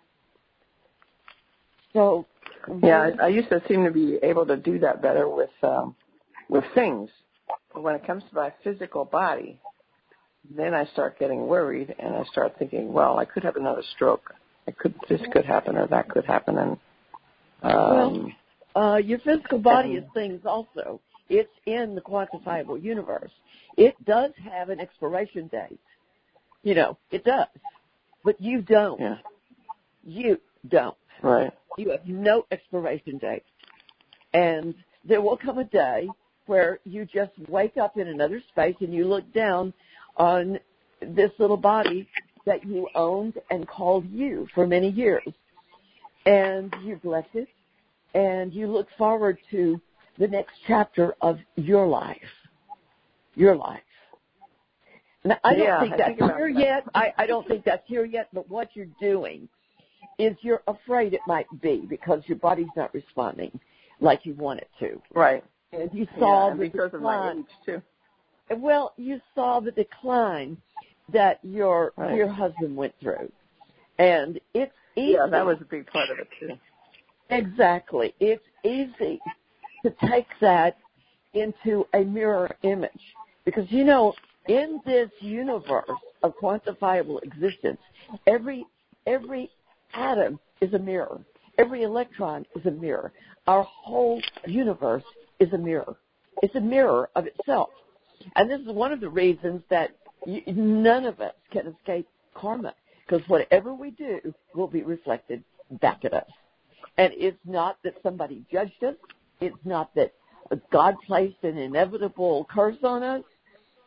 So, yeah, I used to seem to be able to do that better with things. But when it comes to my physical body, then I start getting worried and I start thinking, well, I could have another stroke. This could happen or that could happen. And your physical body is things also. It's in the quantifiable universe. It does have an expiration date. It does. But you don't. Yeah. You don't. Right. You have no expiration date. And there will come a day where you just wake up in another space and you look down on this little body that you owned and called you for many years. And you bless it. And you look forward to the next chapter of your life. Your life. Now, I don't think that's here yet. I don't think that's here yet, but what you're doing is you're afraid it might be because your body's not responding like you want it to. Right. And you saw the because decline. Of my age, too. Well, you saw the decline that your husband went through. And it's easy. Yeah, that was a big part of it, too. Exactly. It's easy to take that into a mirror image. Because, in this universe of quantifiable existence, every atom is a mirror. Every electron is a mirror. Our whole universe is a mirror. It's a mirror of itself. And this is one of the reasons that none of us can escape karma, because whatever we do will be reflected back at us. And it's not that somebody judged us. It's not that God placed an inevitable curse on us.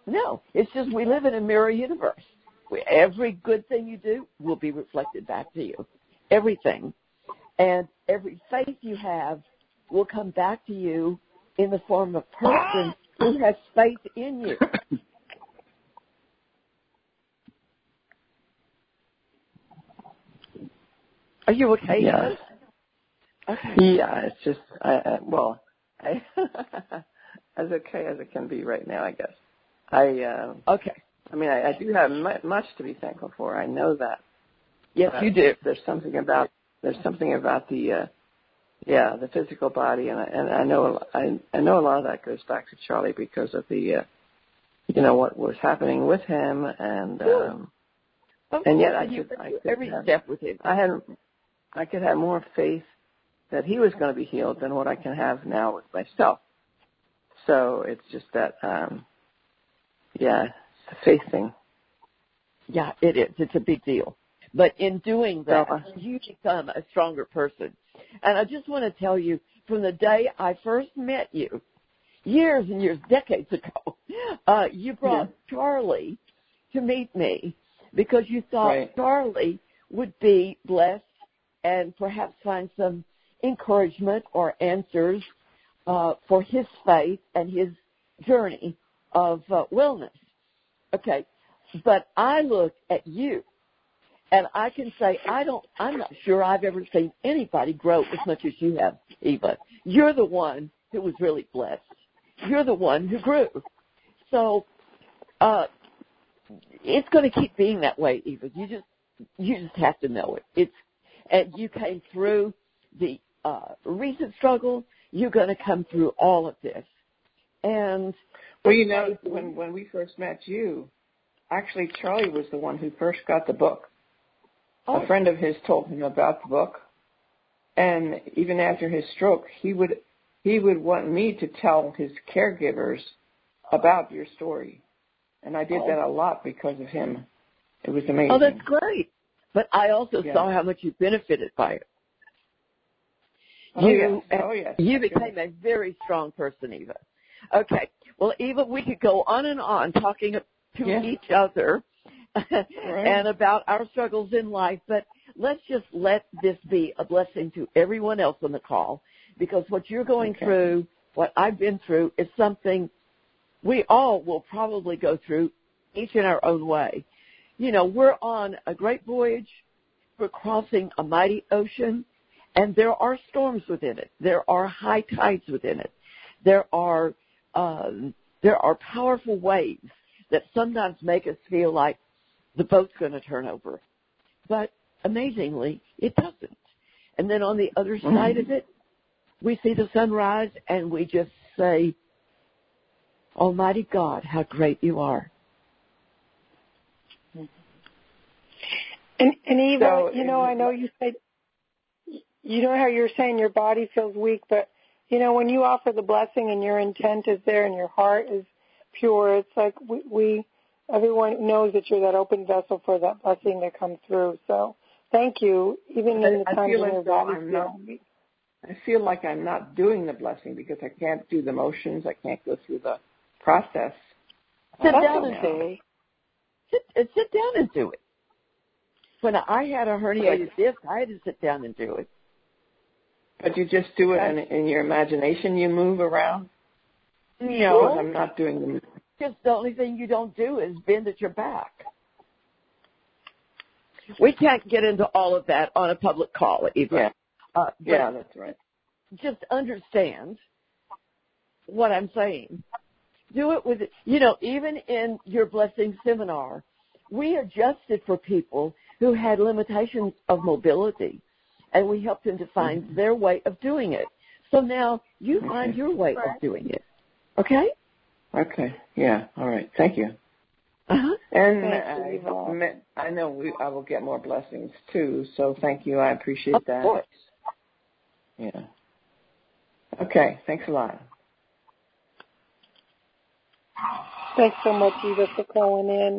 No, it's just we live in a mirror universe. Every good thing you do will be reflected back to you. Everything. And every faith you have will come back to you in the form of a person who has faith in you. Are you okay? Yeah. Okay. Yeah, it's just, as okay as it can be right now, I guess. Okay. I mean, I do have much to be thankful for. I know that. Yes, you do. There's something about the physical body, and I know a lot of that goes back to Charlie because of the what was happening with him, and yet I could every step with him. I could have more faith that he was going to be healed than what I can have now with myself. So it's just that, it's a faith thing. Yeah, it is. It's a big deal. But in doing that, you become a stronger person. And I just want to tell you, from the day I first met you, years and years, decades ago, you brought Charlie to meet me because you thought Charlie would be blessed and perhaps find some encouragement or answers for his faith and his journey of wellness. Okay, but I look at you, and I can say I'm not sure I've ever seen anybody grow as much as you have, Eva. You're the one who was really blessed. You're the one who grew. So it's going to keep being that way, Eva. You just have to know it. And you came through the recent struggle. You're going to come through all of this. And when we first met you, actually Charlie was the one who first got the book. Oh. A friend of his told him about the book, and even after his stroke, he would want me to tell his caregivers about your story, and I did that a lot because of him. It was amazing. Oh, that's great. But I also saw how much you benefited by it. You became a very strong person, Eva. Okay. Well, Eva, we could go on and on talking to each other and about our struggles in life, but let's just let this be a blessing to everyone else on the call, because what you're going through, what I've been through, is something we all will probably go through, each in our own way. You know, we're on a great voyage. We're crossing a mighty ocean, and there are storms within it. There are high tides within it. There are powerful waves that sometimes make us feel like the boat's going to turn over. But amazingly, it doesn't. And then on the other side of it, we see the sunrise, and we just say, Almighty God, how great you are. And Eva, I know you said, how you're saying your body feels weak, but, when you offer the blessing and your intent is there and your heart is pure, it's like everyone knows that you're that open vessel for that blessing to come through. So thank you, even in the times when your body feels weak. I feel like I'm not doing the blessing because I can't do the motions. I can't go through the process. Sit down and do it. Sit down and do it. When I had a herniated disc, I had to sit down and do it. But you just do it in your imagination, you move around? No. Because I'm not doing the movement. Just the only thing you don't do is bend at your back. We can't get into all of that on a public call, Eva. Yeah, that's right. Just understand what I'm saying. Do it with, even in your blessing seminar, we adjusted for people who had limitations of mobility, and we helped them to find their way of doing it. So now you find your way of doing it. Okay? Okay. Yeah. All right. Thank you. Uh-huh. And I know I will get more blessings too. So thank you. I appreciate that. Of course. Yeah. Okay. Thanks a lot. Thanks so much, Eva, for calling in.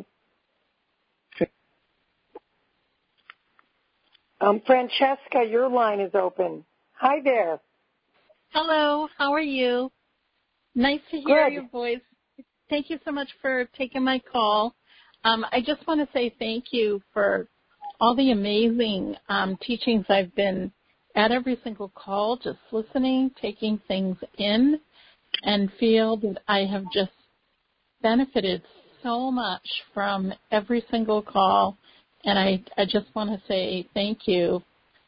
Francesca, your line is open. Hi there. Hello, how are you? Nice to hear your voice. Thank you so much for taking my call. I just want to say thank you for all the amazing teachings I've been at every single call, just listening, taking things in, and feel that I have just benefited so much from every single call. And I just want to say thank you.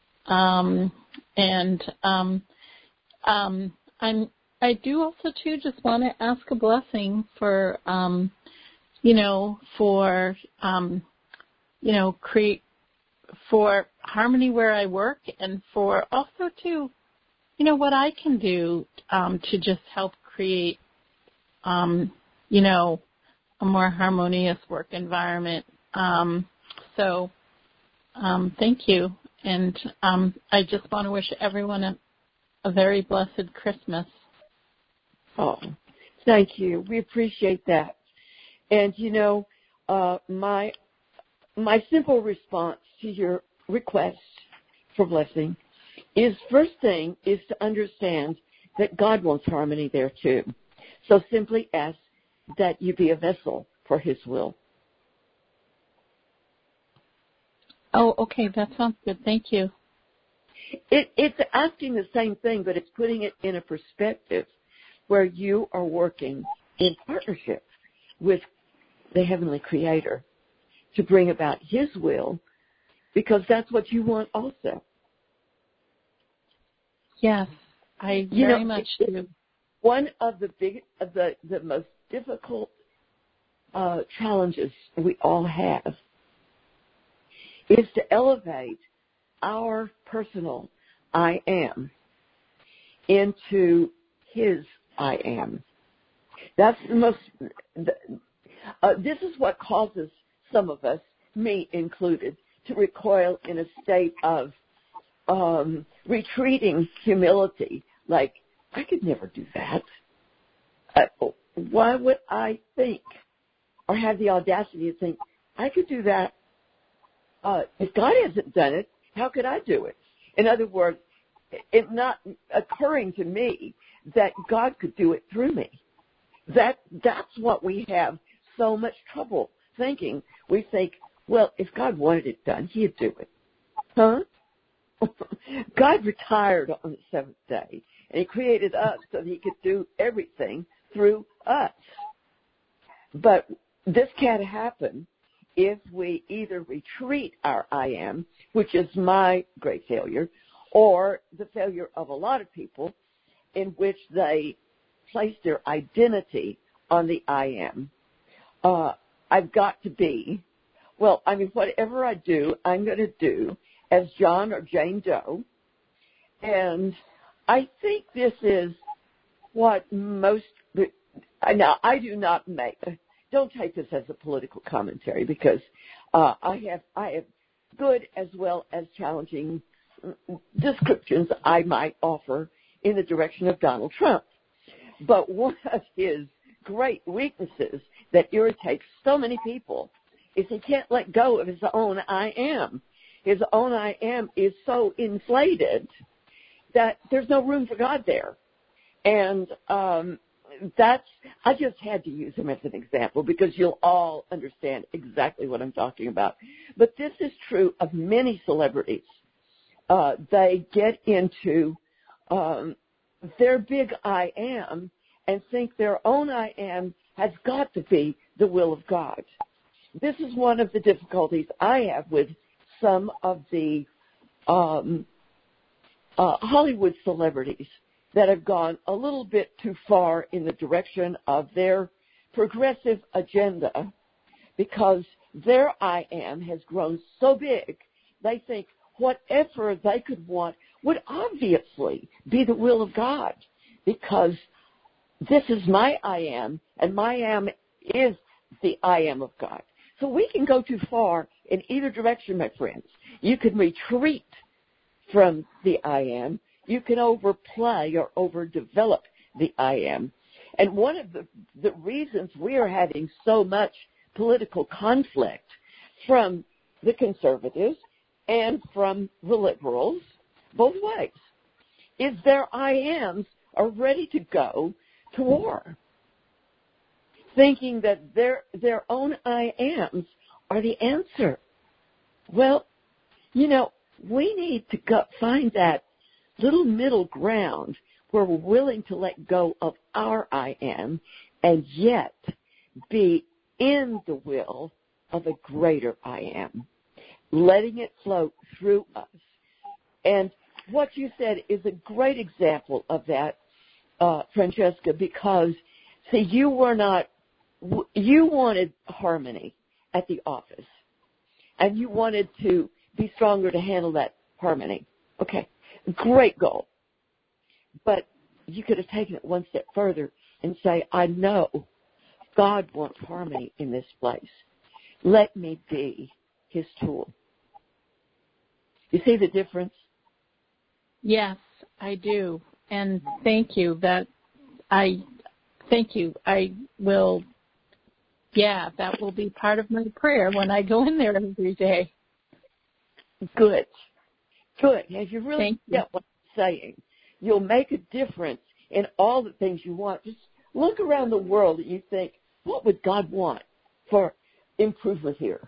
I do also too just want to ask a blessing for for harmony where I work, and for also to what I can do to just help create a more harmonious work environment. Thank you, and I just want to wish everyone a very blessed Christmas. Oh, thank you. We appreciate that. And, my simple response to your request for blessing is, first thing is to understand that God wants harmony there too. So simply ask that you be a vessel for His will. Oh, okay. That sounds good. Thank you. It's asking the same thing, but it's putting it in a perspective where you are working in partnership with the Heavenly Creator to bring about His will, because that's what you want also. Yes, I very much do. One of the most difficult challenges we all have is to elevate our personal I am into His I am. That's the most. This is what causes some of us, me included, to recoil in a state of retreating humility. Like, I could never do that. Why would I think or have the audacity to think I could do that? If God hasn't done it, how could I do it? In other words, it's not occurring to me that God could do it through me. That's what we have so much trouble thinking. We think, well, if God wanted it done, He'd do it. Huh? God retired on the seventh day, and He created us so that He could do everything through us. But this can't happen if we either retreat our I am, which is my great failure, or the failure of a lot of people, in which they place their identity on the I am. I've got to be, whatever I do, I'm going to do as John or Jane Doe. And I think this is what most, now I do not don't take this as a political commentary, because I have good as well as challenging descriptions I might offer in the direction of Donald Trump. But one of his great weaknesses that irritates so many people is he can't let go of his own I am. His own I am is so inflated that there's no room for God there. And I just had to use him as an example because you'll all understand exactly what I'm talking about. But this is true of many celebrities. They get into their big I am and think their own I am has got to be the will of God. This is one of the difficulties I have with some of the Hollywood celebrities that have gone a little bit too far in the direction of their progressive agenda, because their I am has grown so big, they think whatever they could want would obviously be the will of God, because this is my I am, and my I am is the I am of God. So we can go too far in either direction, my friends. You can retreat from the I am. You can overplay or overdevelop the I am. And one of the reasons we are having so much political conflict from the conservatives and from the liberals, both ways, is their I ams are ready to go to war. thinking that their own I ams are the answer. Well, we need to find that little middle ground where we're willing to let go of our I am and yet be in the will of a greater I am, letting it flow through us. And what you said is a great example of that, Francesca, because, see, you wanted harmony at the office, and you wanted to be stronger to handle that harmony. Okay, great goal. But you could have taken it one step further and say, I know God wants harmony in this place. Let me be his tool. You see the difference? Yes, I do. And thank you. I will, that will be part of my prayer when I go in there every day. Good. If you really get what I'm saying, you'll make a difference in all the things you want. Just look around the world and you think, what would God want for improvement here?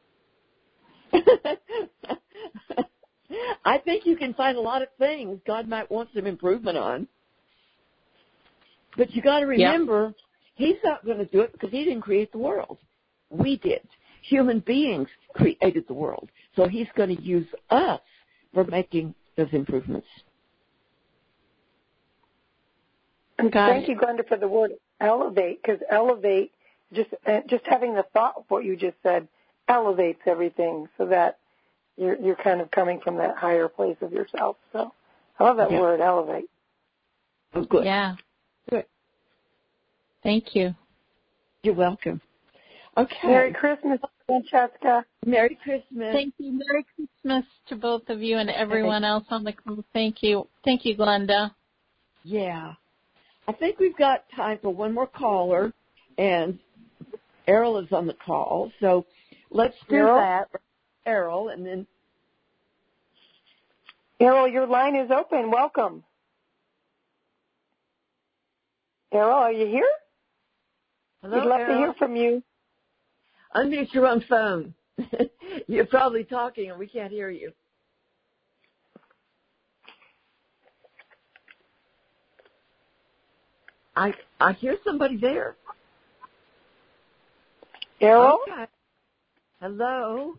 I think you can find a lot of things God might want some improvement on. But you got to remember, he's not going to do it because he didn't create the world. We did. Human beings created the world. So he's going to use us for making those improvements. And thank you, Glenda, for the word elevate, because elevate, just having the thought of what you just said, elevates everything so that you're kind of coming from that higher place of yourself. So I love that word, elevate. Oh, good. Yeah. Good. Thank you. You're welcome. Okay. Merry Christmas, Francesca. Merry Christmas. Thank you. Merry Christmas to both of you and everyone else on the call. Thank you. Thank you, Glenda. Yeah. I think we've got time for one more caller, and Errol is on the call. So let's do that. Errol, and then... Errol, your line is open. Welcome. Errol, are you here? Hello, We'd love Errol. to hear from you. Unmute your own phone. You're probably talking and we can't hear you. I hear somebody there. Errol? Okay. Hello?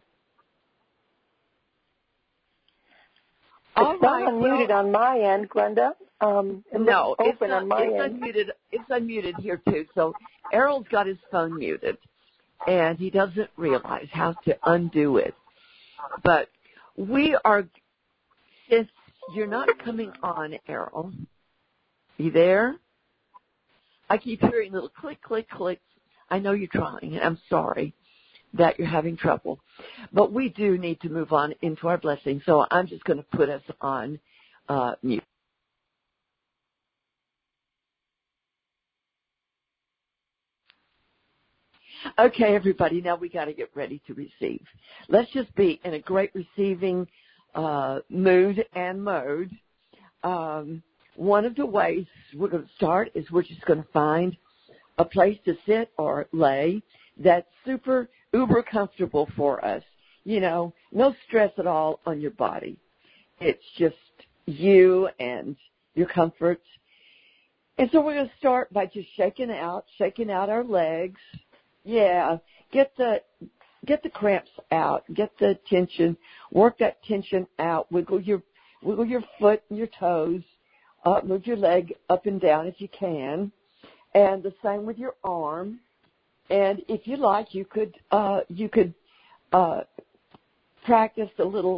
It's not unmuted on my end, Glenda. No, it's open on my end. Unmuted. It's unmuted here too. So Errol's got his phone muted, and he doesn't realize how to undo it. But since you're not coming on, Errol, you there? I keep hearing little click, click, clicks. I know you're trying, and I'm sorry that you're having trouble. But we do need to move on into our blessing, so I'm just going to put us on mute. Okay, everybody, now we got to get ready to receive. Let's just be in a great receiving mood and mode. One of the ways we're going to start is we're just going to find a place to sit or lay that's super uber comfortable for us. No stress at all on your body. It's just you and your comfort. And so we're going to start by just shaking out our legs. Yeah, get the cramps out, get the tension, work that tension out, wiggle your foot and your toes, move your leg up and down if you can, and the same with your arm. And if you like, you could practice the little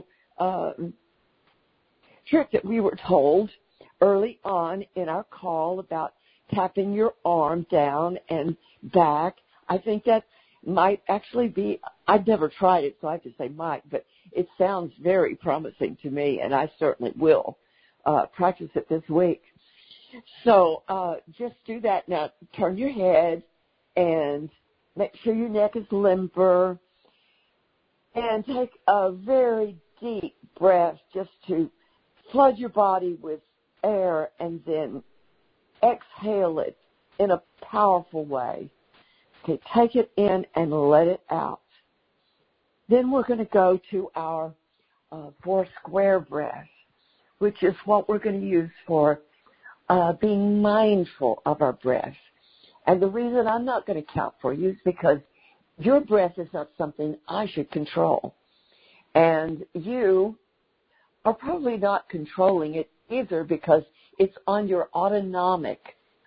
trick that we were told early on in our call about tapping your arm down and back. I think that might actually be, I've never tried it, so I have to say might, but it sounds very promising to me, and I certainly will practice it this week. So just do that. Now, turn your head and make sure your neck is limber, and take a very deep breath just to flood your body with air and then exhale it in a powerful way. to take it in and let it out. Then we're going to go to our 4 square breath, which is what we're going to use for being mindful of our breath. And the reason I'm not going to count for you is because your breath is not something I should control. And you are probably not controlling it either because it's on your autonomic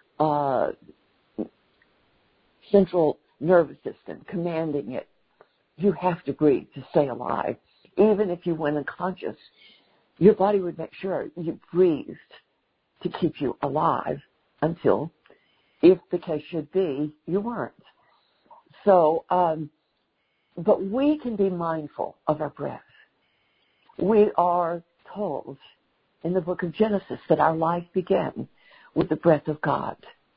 central nervous system commanding it. You have to breathe to stay alive. Even if you went unconscious, your body would make sure you breathed to keep you alive until, if the case should be, you weren't. So, but we can be mindful of our breath. We are told in the book of Genesis that our life began with the breath of God.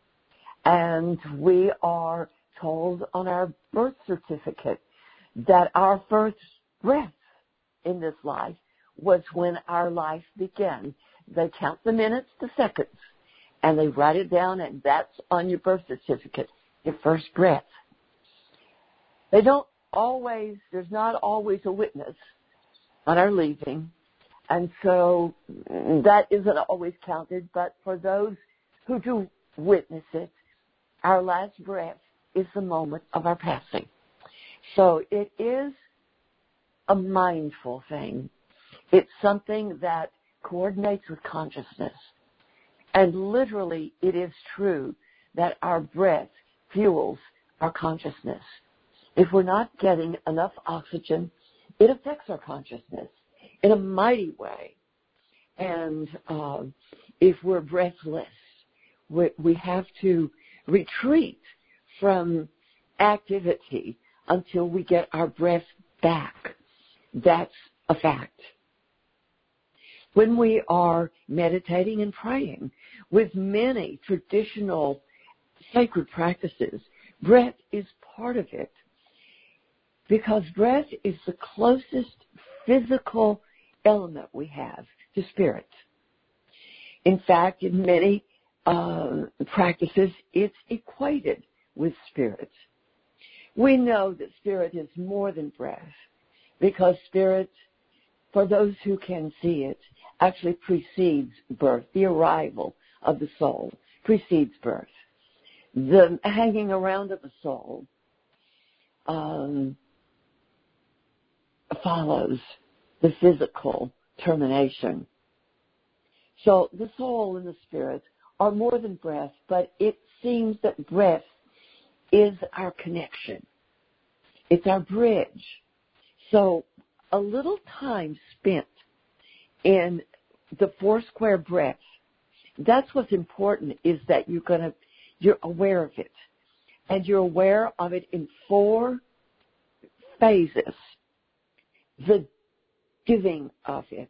And we are told on our birth certificate that our first breath in this life was when our life began. They count the minutes to seconds, and they write it down, and that's on your birth certificate, your first breath. There's not always a witness on our leaving, and so that isn't always counted, but for those who do witness it, our last breath is the moment of our passing. So it is a mindful thing. It's something that coordinates with consciousness. And literally, it is true that our breath fuels our consciousness. If we're not getting enough oxygen, it affects our consciousness in a mighty way. And if we're breathless, we have to retreat from activity until we get our breath back. That's a fact. When we are meditating and praying with many traditional sacred practices, breath is part of it because breath is the closest physical element we have to spirit. In fact, in many practices, it's equated with spirit. We know that spirit is more than breath because spirit, for those who can see it, actually precedes birth. The arrival of the soul precedes birth. The hanging around of the soul follows the physical termination. So the soul and the spirit are more than breath, but it seems that breath is our connection. It's our bridge. So a little time spent in the 4 square breath, that's what's important, is that you're aware of it. And you're aware of it in 4 phases. The giving of it,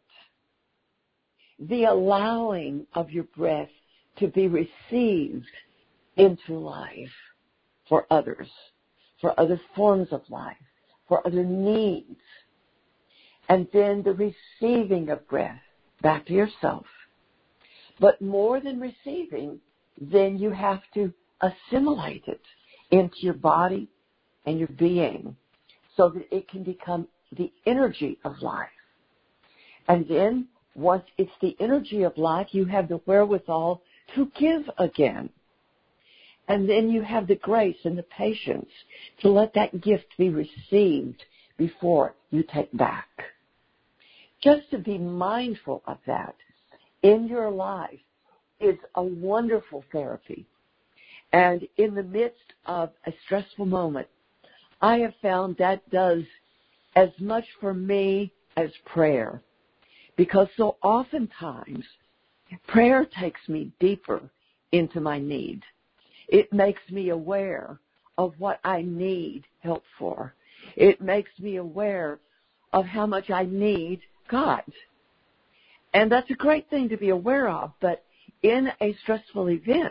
the allowing of your breath to be received into life for others, for other forms of life, for other needs, and then the receiving of breath back to yourself. But more than receiving, then you have to assimilate it into your body and your being so that it can become the energy of life. And then once it's the energy of life, you have the wherewithal to give again. And then you have the grace and the patience to let that gift be received before you take back. Just to be mindful of that in your life is a wonderful therapy. And in the midst of a stressful moment, I have found that does as much for me as prayer. Because so oftentimes, prayer takes me deeper into my need. It makes me aware of what I need help for. It makes me aware of how much I need God. And that's a great thing to be aware of, but in a stressful event,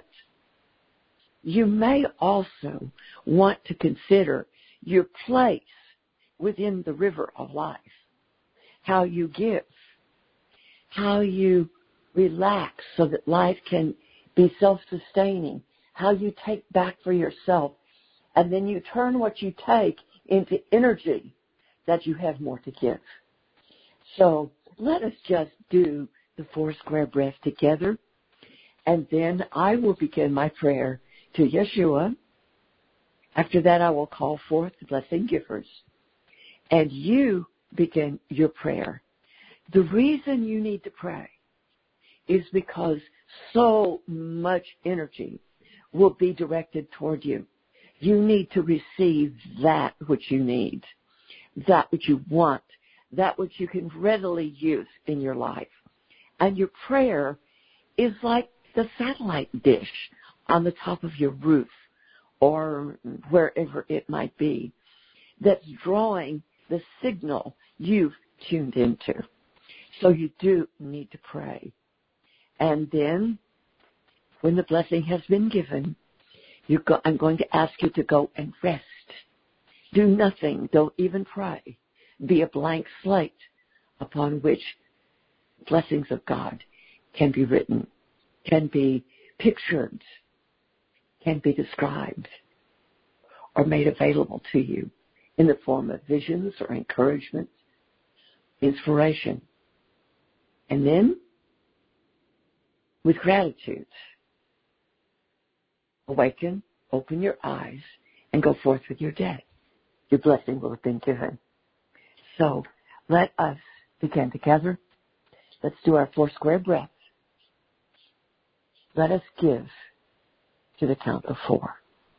you may also want to consider your place within the river of life, how you give, how you relax so that life can be self-sustaining, how you take back for yourself And then you turn what you take into energy that you have more to give. So let us just do the 4 square breaths together. And then I will begin my prayer to Yeshua. After that, I will call forth the blessing givers. And you begin your prayer. The reason you need to pray is because so much energy will be directed toward you. You need to receive that which you need, that which you want, that which you can readily use in your life. And your prayer is like the satellite dish on the top of your roof or wherever it might be that's drawing the signal you've tuned into. So you do need to pray. And then when the blessing has been given, I'm going to ask you to go and rest. Do nothing. Don't even pray. Be a blank slate upon which blessings of God can be written, can be pictured, can be described, or made available to you in the form of visions or encouragement, inspiration. And then, with gratitude, awaken, open your eyes, and go forth with your day. Your blessing will have been given. So let us begin together. Let's do our 4 square breaths. Let us give to the count of 4.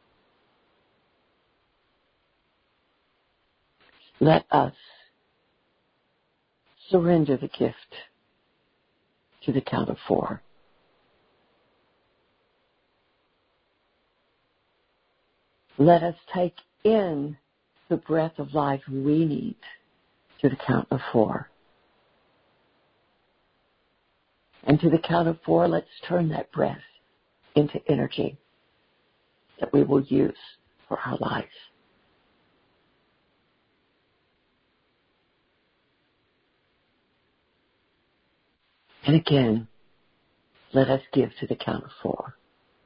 Let us surrender the gift to the count of 4. Let us take in the breath of life we need to the count of 4. And to the count of 4, let's turn that breath into energy that we will use for our lives. And again, let us give to the count of 4.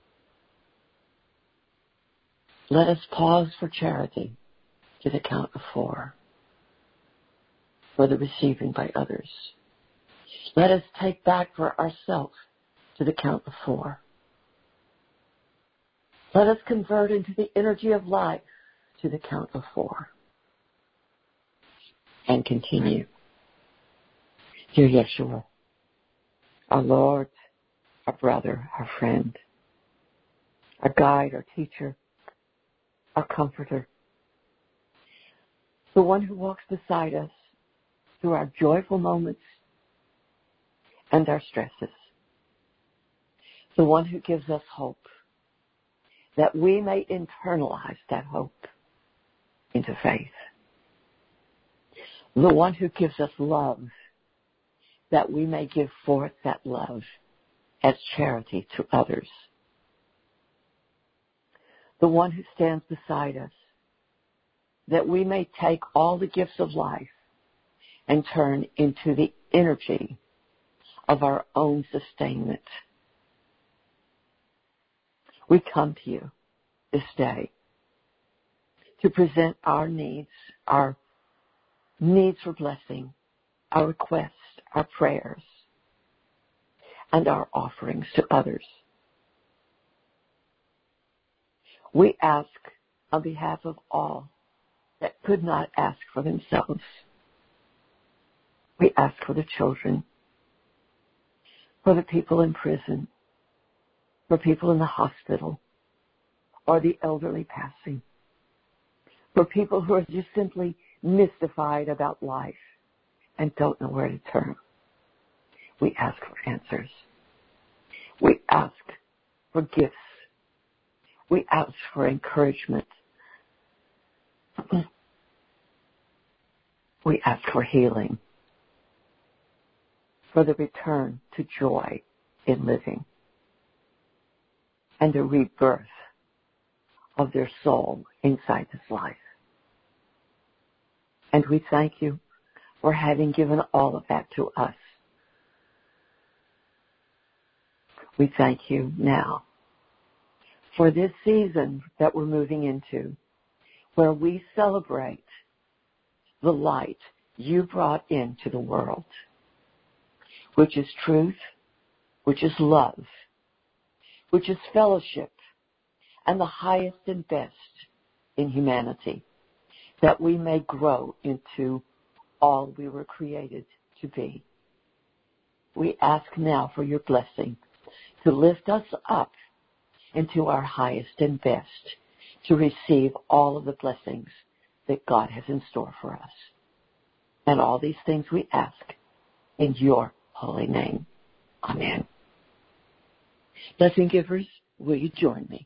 Let us pause for charity to the count of 4 for the receiving by others. Let us take back for ourselves to the count of 4. Let us convert into the energy of life to the count of 4. And continue. Dear Yeshua, our Lord, our brother, our friend, our guide, our teacher, our comforter, the one who walks beside us through our joyful moments and our stresses, the one who gives us hope, that we may internalize that hope into faith, the one who gives us love, that we may give forth that love as charity to others, the one who stands beside us, that we may take all the gifts of life and turn into the energy of our own sustainment. We come to you this day to present our needs for blessing, our requests, our prayers, and our offerings to others. We ask on behalf of all that could not ask for themselves. We ask for the children, for the people in prison, for people in the hospital, or the elderly passing, for people who are just simply mystified about life and don't know where to turn. We ask for answers. We ask for gifts. We ask for encouragement. We ask for healing, for the return to joy in living, and the rebirth of their soul inside this life. And we thank you for having given all of that to us. We thank you now for this season that we're moving into, where we celebrate the light you brought into the world, which is truth, which is love, which is fellowship, and the highest and best in humanity, that we may grow into all we were created to be. We ask now for your blessing to lift us up into our highest and best, to receive all of the blessings that God has in store for us. And all these things we ask in your holy name. Amen. Blessing givers, will you join me?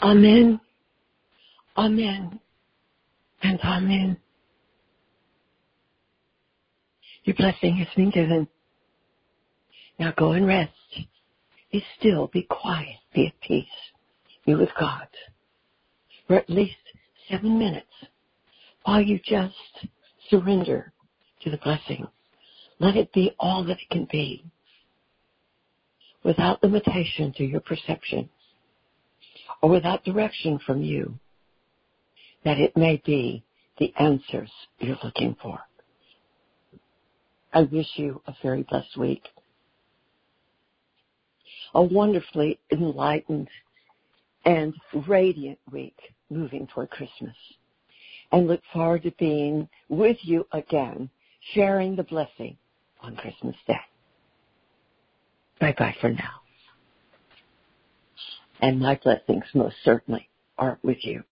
Amen. Amen. And amen. Your blessing has been given. Now go and rest. Be still, be quiet, be at peace. Be with God for at least 7 minutes while you just surrender to the blessing. Let it be all that it can be without limitation to your perception or without direction from you, that it may be the answers you're looking for. I wish you a very blessed week, a wonderfully enlightened and radiant week moving toward Christmas, and look forward to being with you again, sharing the blessing on Christmas Day. Bye-bye for now. And my blessings most certainly are with you.